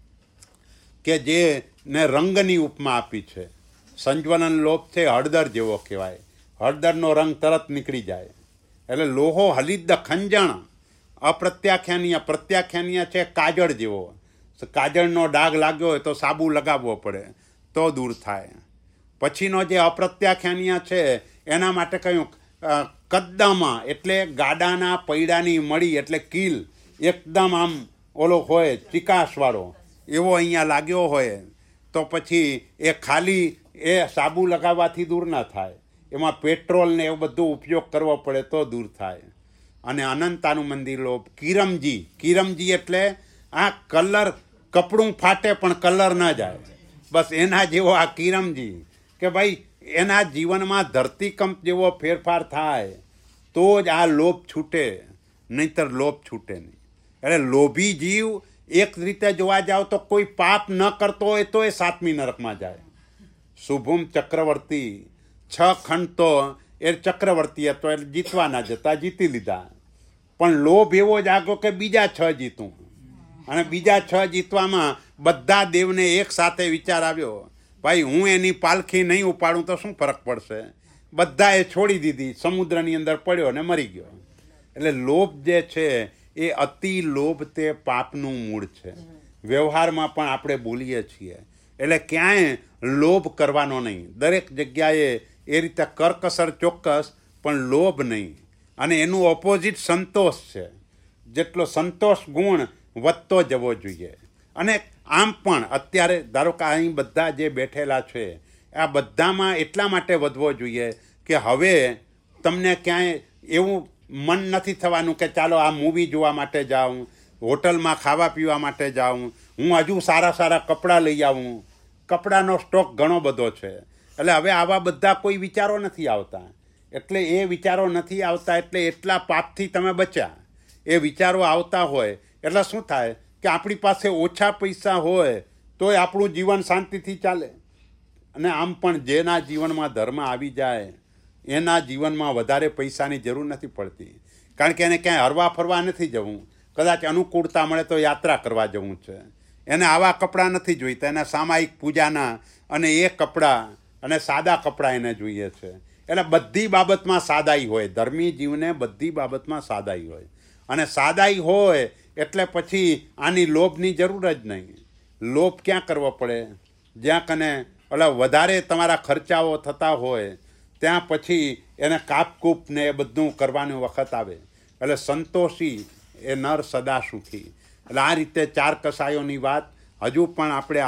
કે જેને રંગની ઉપમા આપી છે. સંજ્વલન લોભ છે હળદર જેવો કહેવાય. હળદરનો રંગ તરત નીકળી જાય. એટલે લોહો હલિદ્દ ખંજણ અપ્રત્યાખ્યાનીય. પ્રત્યાખ્યાનીય છે કાજળ જેવો. કાજળનો ડાઘ લાગ્યો હોય તો સાબુ લગાવવો પડે તો દૂર થાય. પછીનો જે અપ્રત્યાખ્યાનીય છે એના માટે કહ્યું કદ્દામાં, એટલે ગાડાના પૈડાની મળી, એટલે કીલ એકદમ આમ ઓલો હોય ચિકાસવાળો એવો અહીંયા લાગ્યો હોય તો પછી એ ખાલી એ સાબુ લગાવવાથી દૂર ના થાય. એમાં પેટ્રોલ ને એવું બધું ઉપયોગ કરવો પડે તો દૂર થાય. અને અનંતાનું મંદિર લોભ. કિરમજી. કિરમજી એટલે આ કલર, કપડું ફાટે પણ કલર ન જાય, બસ એના જેવો આ કિરમજી. કે ભાઈ એના જીવનમાં ધરતીકંપ જેવો ફેરફાર થાય તો જ આ લોભ છૂટે, નહીંતર લોભ છૂટે નહીં. એટલે લોભી જીવ એક રીતે જોવા જાવ તો કોઈ પાપ ન કરતો હોય તો એ 7મી નરકમાં જાય. શુભમ ચક્રવર્તી 6 ખંડ તો એ ચક્રવર્તી હતો એટલે જીતવા ના જતા જીતી લીધા. પણ લોભ એવો જ આગો કે બીજા 6 જીતું. અને બીજા 6 જીતવામાં બધા દેવને એક સાથે વિચાર આવ્યો, ભાઈ હું એની પાલખી નહીં ઉપાડું તો શું ફરક પડશે. બધાએ છોડી દીધી, સમુદ્રની અંદર પડ્યો ને મરી ગયો. એટલે લોભ જે છે એ અતિ લોભ તે પાપનું મૂળ છે. વ્યવહારમાં પણ આપણે બોલીએ છીએ. એટલે ક્યાંય લોભ કરવાનો નહીં. દરેક જગ્યાએ એ રીતે કરકસર ચોક્કસ, પણ લોભ નહીં. અને એનું ઓપોઝિટ સંતોષ છે. જેટલો સંતોષ ગુણ વધતો જવો જોઈએ. અને આમ પણ અત્યારે ધારો કે અહીં બધા જે બેઠેલા છે આ બધામાં એટલા માટે વધવો જોઈએ કે હવે તમને ક્યાંય એવું મન નથી થવાનું કે ચાલો આ મૂવી જોવા માટે જાઉં, હોટલમાં ખાવા પીવા માટે જાઉં, હું હજુ સારા સારા કપડાં લઈ આવું. કપડાનો સ્ટોક ઘણો બધો છે. એટલે હવે આવા બધા કોઈ વિચારો નથી આવતા. એટલે એ વિચારો નથી આવતા એટલે એટલા પાપથી તમે બચ્યા. એ વિચારો આવતા હોય એટલે શું થાય કે આપણી પાસે ઓછા પૈસા હોય તોય આપણું જીવન શાંતિથી ચાલે. અને આમ પણ જેના જીવનમાં ધર્મ આવી જાય એના જીવનમાં વધારે પૈસાની જરૂર નથી પડતી. કારણ કે એને ક્યાંય હરવા ફરવા નથી જવું. કદાચ અનુકૂળતા મળે તો યાત્રા કરવા જવું છે. એને આવા કપડાં નથી જોઈતા. એના સામાયિક પૂજાના અને એ કપડાં અને સાદા કપડાં એને જોઈએ છે. એટલે બધી બાબતમાં સાદાઈ હોય. ધર્મી જીવને બધી બાબતમાં સાદાઈ હોય. અને સાદાઈ હોય એટલે પછી આની લોભની જરૂર જ નહીં. લોભ ક્યાં કરવો પડે? જ્યાં કને ઓલા વધારે તમારા ખર્ચાઓ થતા હોય ત્યાં પછી એને કાપકૂપ ને એ બધું કરવાનું વખત આવે. એટલે સંતોષી એ નર સદા સુખી. એટલે આ રીતે 4 કસાયોની વાત હજુ પણ આપણે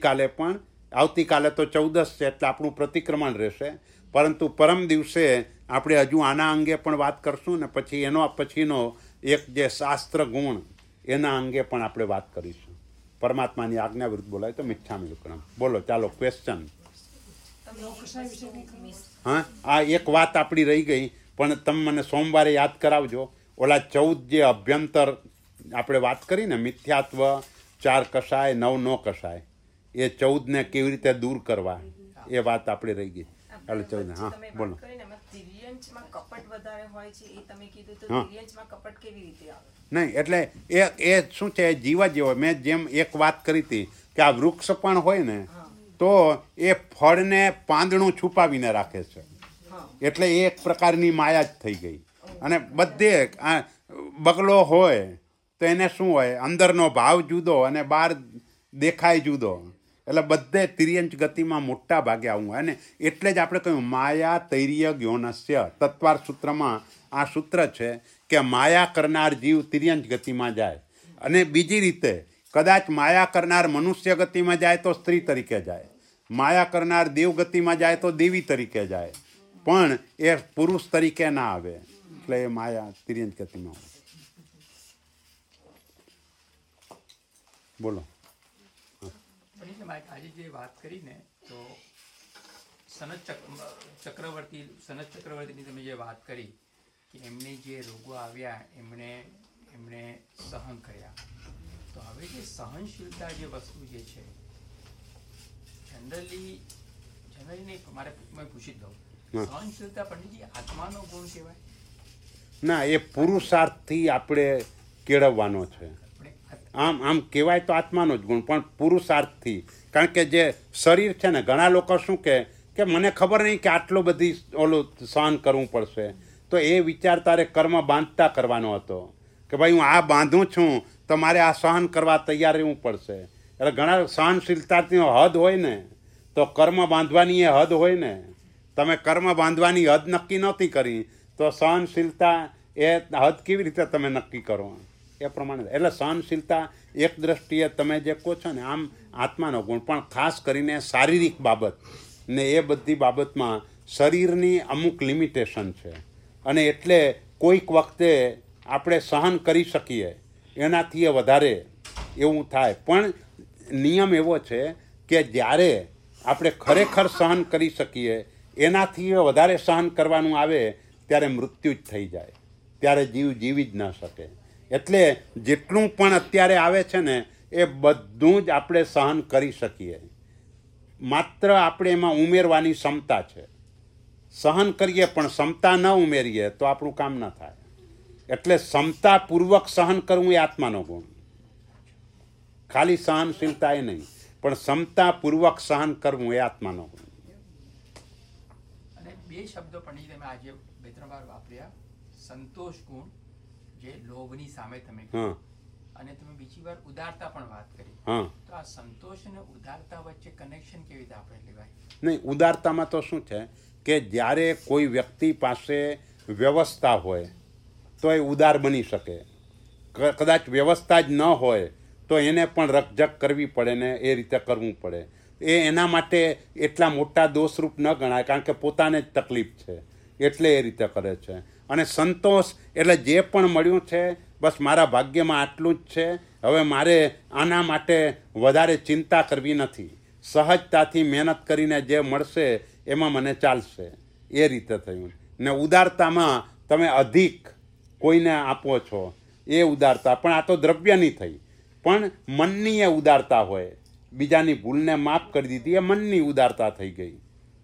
આવતીકાલે તો 14 છે એટલે આપણું પ્રતિક્રમણ રહેશે. પરંતુ પરમ દિવસે આપણે હજુ આના અંગે પણ વાત કરશું ને પછી એનો પછીનો એક જે શાસ્ત્ર ગુણ એના અંગે પણ આપણે વાત કરીશું. પરમાત્માની આજ્ઞા વિરુદ્ધ બોલાય તો મિચ્છામિ દુક્કડમ. બોલો, ચાલો ક્વેશ્ચન. હા, આ એક વાત આપણી રહી ગઈ પણ તમે મને સોમવારે યાદ કરાવજો. ઓલા 14 જે અભ્યંતર આપણે વાત કરી ને, મિથ્યાત્વ, 4 કસાય, 9 નો કસાય, એ 14ને કેવી રીતે દૂર કરવા એ વાત આપણે રહી ગઈ. એટલે 14. હા બોલો. નહીં એટલે એ શું છે, જીવા જેવો. મેં જેમ એક વાત કરી હતી કે આ વૃક્ષ પણ હોય ને તો એ ફળને પાંદડું છુપાવીને રાખે છે. એટલે એ એક પ્રકારની માયા જ થઈ ગઈ. અને બધે આ બગલો હોય તો એને શું હોય, અંદરનો ભાવ જુદો અને બહાર દેખાય જુદો. એટલે બધે તિર્યંચ ગતિમાં મોટા ભાગે આવું હોય. અને એટલે જ આપણે કહ્યું માયા તૈર્ય જ્ઞોનસ્ય. તત્વાર સૂત્રમાં આ સૂત્ર છે કે માયા કરનાર જીવ તિર્યંચ ગતિમાં જાય. અને બીજી રીતે કદાચ માયા કરનાર મનુષ્ય ગતિમાં જાય તો સ્ત્રી તરીકે જાય. માયા કરનાર દેવગતિમાં જાય તો દેવી તરીકે જાય, પણ એ પુરુષ તરીકે ના આવે, એટલે એ માયા તિર્યંચ ગતિમાં હોય. બોલો. આજે જે વાત કરી ને, તો સનત ચક્રવર્તીની તમે જે વાત કરી કે એમને જે રોગો આવ્યા એમણે સહન કર્યા, તો હવે જે સહનશીલતા જે વસ્તુ જે છે જનરલી નહીં, મારે પૂછી દઉં, સહનશીલતા પંડિતજી આત્માનો ગુણ કહેવાય? ના, એ પુરુષાર્થથી આપણે કેળવવાનો છે. આમ કહેવાય તો આત્માનો જ ગુણ, પણ પુરુષાર્થથી. કારણ કે જે શરીર છે ને, ઘણા લોકો શું કે મને ખબર નહીં કે આટલો બધી ઓલું સહન કરવું પડશે, તો એ વિચાર તારે કર્મ બાંધતા કરવાનો હતો કે ભાઈ હું આ બાંધું છું તો મારે આ સહન કરવા તૈયાર રહેવું પડશે. એટલે ઘણા સહનશીલતાની હદ હોય ને, તો કર્મ બાંધવાની એ હદ હોય ને. તમે કર્મ બાંધવાની હદ નક્કી નહોતી કરી તો સહનશીલતા એ હદ કેવી રીતે તમે નક્કી કરો? એ પ્રમાણે એટલે સહનશીલતા એક દ્રષ્ટિએ તમે જે કહો છો ને, આમ આત્માનો ગુણ, પણ ખાસ કરીને શારીરિક બાબત ને એ બધી બાબતમાં શરીરની અમુક લિમિટેશન છે, અને એટલે કોઈક વખતે આપણે સહન કરી શકીએ એનાથી વધારે એવું થાય. પણ નિયમ એવો છે કે જ્યારે આપણે ખરેખર સહન કરી શકીએ એનાથી વધારે સહન કરવાનું આવે ત્યારે મૃત્યુ જ થઈ જાય, ત્યારે જીવ જીવી જ ન શકે. એટલે જેટલું પણ અત્યારે આવે છે ને એ બધું જ આપણે સહન કરી શકીએ, માત્ર આપણે એમાં ઉમેરવાની ક્ષમતા છે. સહન કરીએ પણ ક્ષમતા ન ઉમેરીએ તો આપણું કામ ન થાય. એટલે ક્ષમતાપૂર્વક સહન કરવું એ આત્માનો ગુણ, ખાલી સહનશીલતા એ નહીં, પણ ક્ષમતાપૂર્વક સહન કરવું એ આત્માનો ગુણ. અને બે શબ્દો પણ તમે આજે 2-3 વાર વાપર્યા, સંતોષ ગુણ જે લોભની સામે તમે અને તમે બીજી વાર ઉદારતા પણ વાત કરી. તો આ સંતોષ અને ઉદારતા વચ્ચે કનેક્શન કેવી રીતે આપણે લેવાય? નહીં, ઉદારતામાં તો શું છે કે જ્યારે કોઈ વ્યક્તિ પાસે વ્યવસ્થા હોય તો એ ઉદાર બની શકે. કદાચ વ્યવસ્થા જ ન હોય તો એને પણ રકઝક કરવી પડે ને એ રીતે કરવું પડે. એ એના માટે એટલા મોટા દોષરૂપ ન ગણાય, કારણ કે પોતાને જ તકલીફ છે એટલે એ રીતે કરે છે. અને સંતોષ એટલે જે પણ મળ્યું છે બસ મારા ભાગ્યમાં આટલું જ છે, હવે મારે આના માટે વધારે ચિંતા કરવી નથી, સહજતાથી મહેનત કરીને જે મળશે એમાં મને ચાલશે, એ રીતે થયું. ને ઉદારતામાં તમે અધિક કોઈને આપો છો એ ઉદારતા, પણ આ તો દ્રવ્યની થઈ, પણ મનની એ ઉદારતા હોય, બીજાની ભૂલને માફ કરી દીધી, એ મનની ઉદારતા થઈ ગઈ.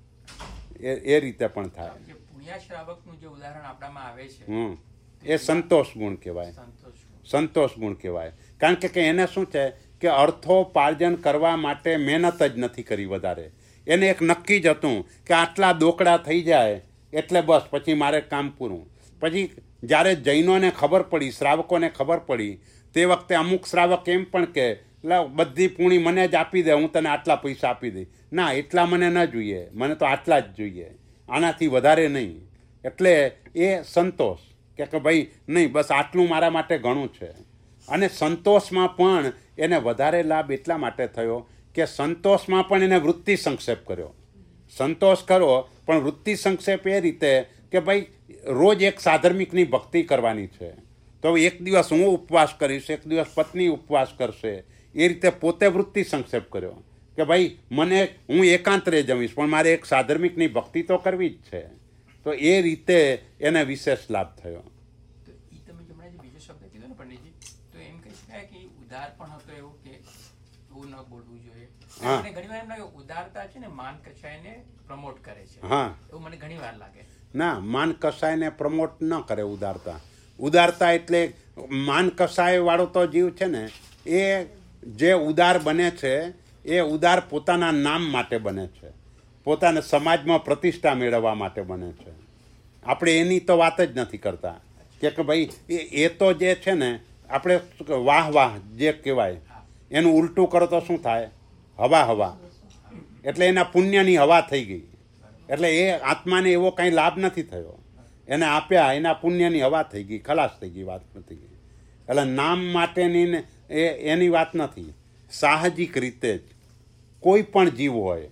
એ રીતે પણ થાય. પુણ્યશ્રાવકનું જે ઉદાહરણ આપણામાં આવે છે એ સંતોષ ગુણ કહેવાય. સંતોષ ગુણ કહેવાય. કારણ કે એને શું છે કે અર્થોપાર્જન કરવા માટે મહેનત જ નથી કરી વધારે. એને એક નક્કી જ હતું કે આટલા દોકડા થઈ જાય એટલે બસ પછી મારે કામ પૂરું. પછી જ્યારે જૈનોને ખબર પડી, શ્રાવકોને ખબર પડી, તે વખતે અમુક શ્રાવક એમ પણ કે બધી પૂણી મને જ આપી દે, હું તને આટલા પૈસા આપી દઈ. ના, એટલા મને ન જોઈએ, મને તો આટલા જ જોઈએ, આનાથી વધારે નહીં. એટલે એ સંતોષ કે ભાઈ નહીં, બસ આટલું મારા માટે ઘણું છે. અને સંતોષમાં પણ એને વધારે લાભ એટલા માટે થયો કે સંતોષમાં પણ એને વૃત્તિ સંક્ષેપ કર્યો. સંતોષ કરો પણ વૃત્તિ સંક્ષેપ એ રીતે કે ભાઈ રોજ એક સાધર્મિકની ભક્તિ કરવાની છે, તો એક દિવસ હું ઉપવાસ કરીશ, એક દિવસ પત્ની ઉપવાસ કરશે, એ રીતે પોતે વૃત્તિ સંક્ષેપ કર્યો કે ભાઈ હું એકાંતરે જમીશ પણ મારે એક સાધર્મિકની ભક્તિ તો કરવી જ છે. તો એ રીતે એને વિશેષ લાભ થયો. તો એ તમે હમણાં જે બીજો શબ્દ કીધો ને પંડિતજી, તો એમ કહી શકાય કે ઉદાર પણ હતો એવું કે એવું ન બોલવું જોઈએ. મને ઘણી વાર એમ લાગે ઉદારતા છે ને માન કચાયને પ્રમોટ કરે છે. એવું મને ઘણી વાર લાગે. ના, માન કસાયને પ્રમોટ ન કરે ઉદારતા. ઉદારતા એટલે માન કસાય વાળો તો જીવ છે ને, એ જે ઉદાર બને છે એ ઉદાર પોતાના નામ માટે બને છે, પોતાના સમાજમાં પ્રતિષ્ઠા મેળવવા માટે બને છે. આપણે એની તો વાત જ નથી કરતા કે ભાઈ એ તો જે છે ને, આપણે વાહ વાહ જે કહેવાય એનું ઉલટું કરો તો શું થાય? હવા. એટલે એના પુણ્યની હવા થઈ ગઈ. એટલે એ આત્માને એવો કંઈ લાભ નથી થયો. એને આપ્યા, એના પુણ્યની હવા થઈ ગઈ, ખલાસ થઈ ગઈ, વાત નથી ગઈ. એટલે નામ માટેની એની વાત નથી. સાહજિક રીતે જ કોઈ પણ જીવ હોય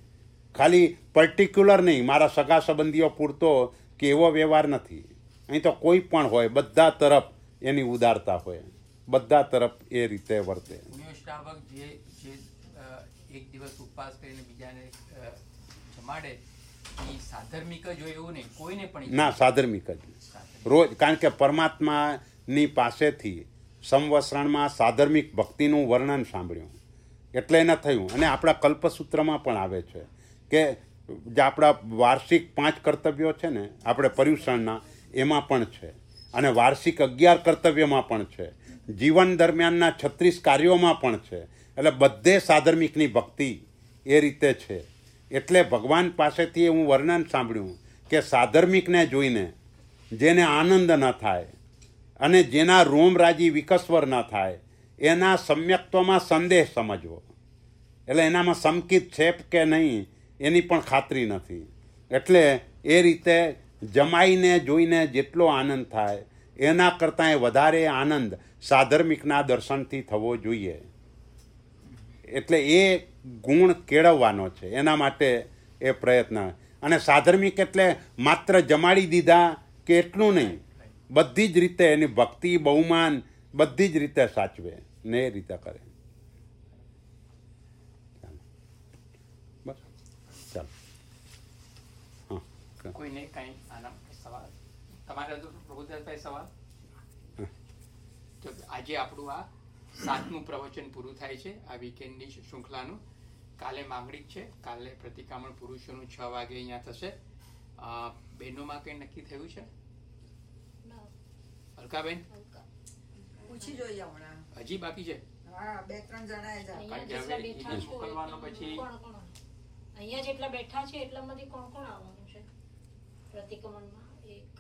ખાલી પર્ટિક્યુલર નહીં, મારા સગા સંબંધીઓ પૂરતો કે એવો વ્યવહાર નથી. અહીં તો કોઈ પણ હોય, બધા તરફ એની ઉદારતા હોય, બધા તરફ એ રીતે વર્તે. શ્રાવક જે એક દિવસ ઉપવાસ કરીને બીજાને જમાડે એ સાધર્મિક જ હોય એવું નહીં, કોઈને પણ ના, સાધર્મિક જ રોજ. કારણ કે પરમાત્માની પાસેથી સંવત્સરણમાં સાધર્મિક ભક્તિનું વર્ણન સાંભળ્યું એટલે એને થયું. અને આપણા કલ્પસૂત્રમાં પણ આવે છે કે જે આપણા વાર્ષિક 5 કર્તવ્યો છે ને આપણે પર્યુષણના, એમાં પણ છે. અને વાર્ષિક 11 કર્તવ્યમાં પણ છે. જીવન દરમિયાનના 36 કાર્યોમાં પણ છે. એટલે બધે સાધર્મિકની ભક્તિ એ રીતે છે. એટલે ભગવાન પાસેથી હું વર્ણન સાંભળ્યું કે સાધર્મિકને જોઈને જેને આનંદ ન થાય અને જેના રોમરાજી વિકસ્વર ન થાય એના સમ્યક્ત્વમાં સંદેહ સમજવો. એટલે એનામાં સમકિત છે કે નહીં એની પણ ખાતરી નથી. એટલે એ રીતે જમાઈને જોઈને જેટલો આનંદ થાય એના કરતાં વધારે આનંદ સાધર્મિકના દર્શનથી થવો જોઈએ. એટલે એ ગુણ કેળવવાનો છે, એના માટે એ પ્રયત્ન. અને સાધર્મિક એટલે માત્ર જમાડી દીધા કે એટલું નહીં, બધી જ રીતે એની ભક્તિ બહુમાન બધી જ રીતે સાચવે ને એ રીતે કરે. બસ ચાલો. હા, કોઈને કઈ આના સવાલ તમારે પ્રભુદાસભાઈ સવાલ? તો આજે આપણું આ 7મું પ્રવચન પૂરું થાય છે આ વીકેન્ડની શૃંખલાનું. કાલે માંગણીક છે, કાલે પ્રતિક્રમણ પુરુષોનું 6 વાગે અહીંયા થશે. બહેનોમાં કંઈ નક્કી થયું છે? અલકાબેન પૂછી જોઈએ હમણાં, હજી બાકી છે? હા, 2-3 જણાએ જ. કારણ કે હવે એને મોકલવાનો પછી અહીંયા જેટલા બેઠા છે એટલામાંથી કોણ કોણ આવવાનું છે પ્રતિક્રમણમાં?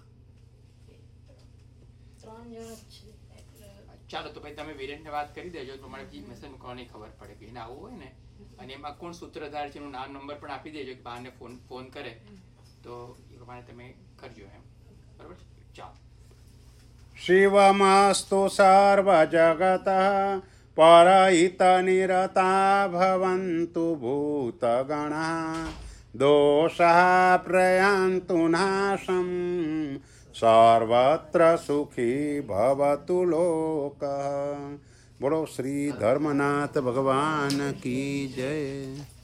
3 જણ જ છે. ચાલો તો ભાઈ તમે વિરેનને વાત કરી દેજો, તમારે મેસેજ મૂકવાની ખબર પડે કે એને આવવું હોય ને. અને એમાં કોણ સૂત્રધાર છે એનું નામ નંબર પણ આપી દેજો કે બહારને ફોન કરે તો એ પ્રમાણે તમે કરજો એમ. બરાબર છે? ચાલો. શિવમસ્તુ સર્વજગતઃ પરહિતનિરતા ભવन्तु ભૂતગણાः દોષઃ પ્રયાन्तु નાશં સર્વત્ર સુખી ભવતુ લોકઃ. બોલો શ્રી ધર્મનાથ ભગવાન કી જય.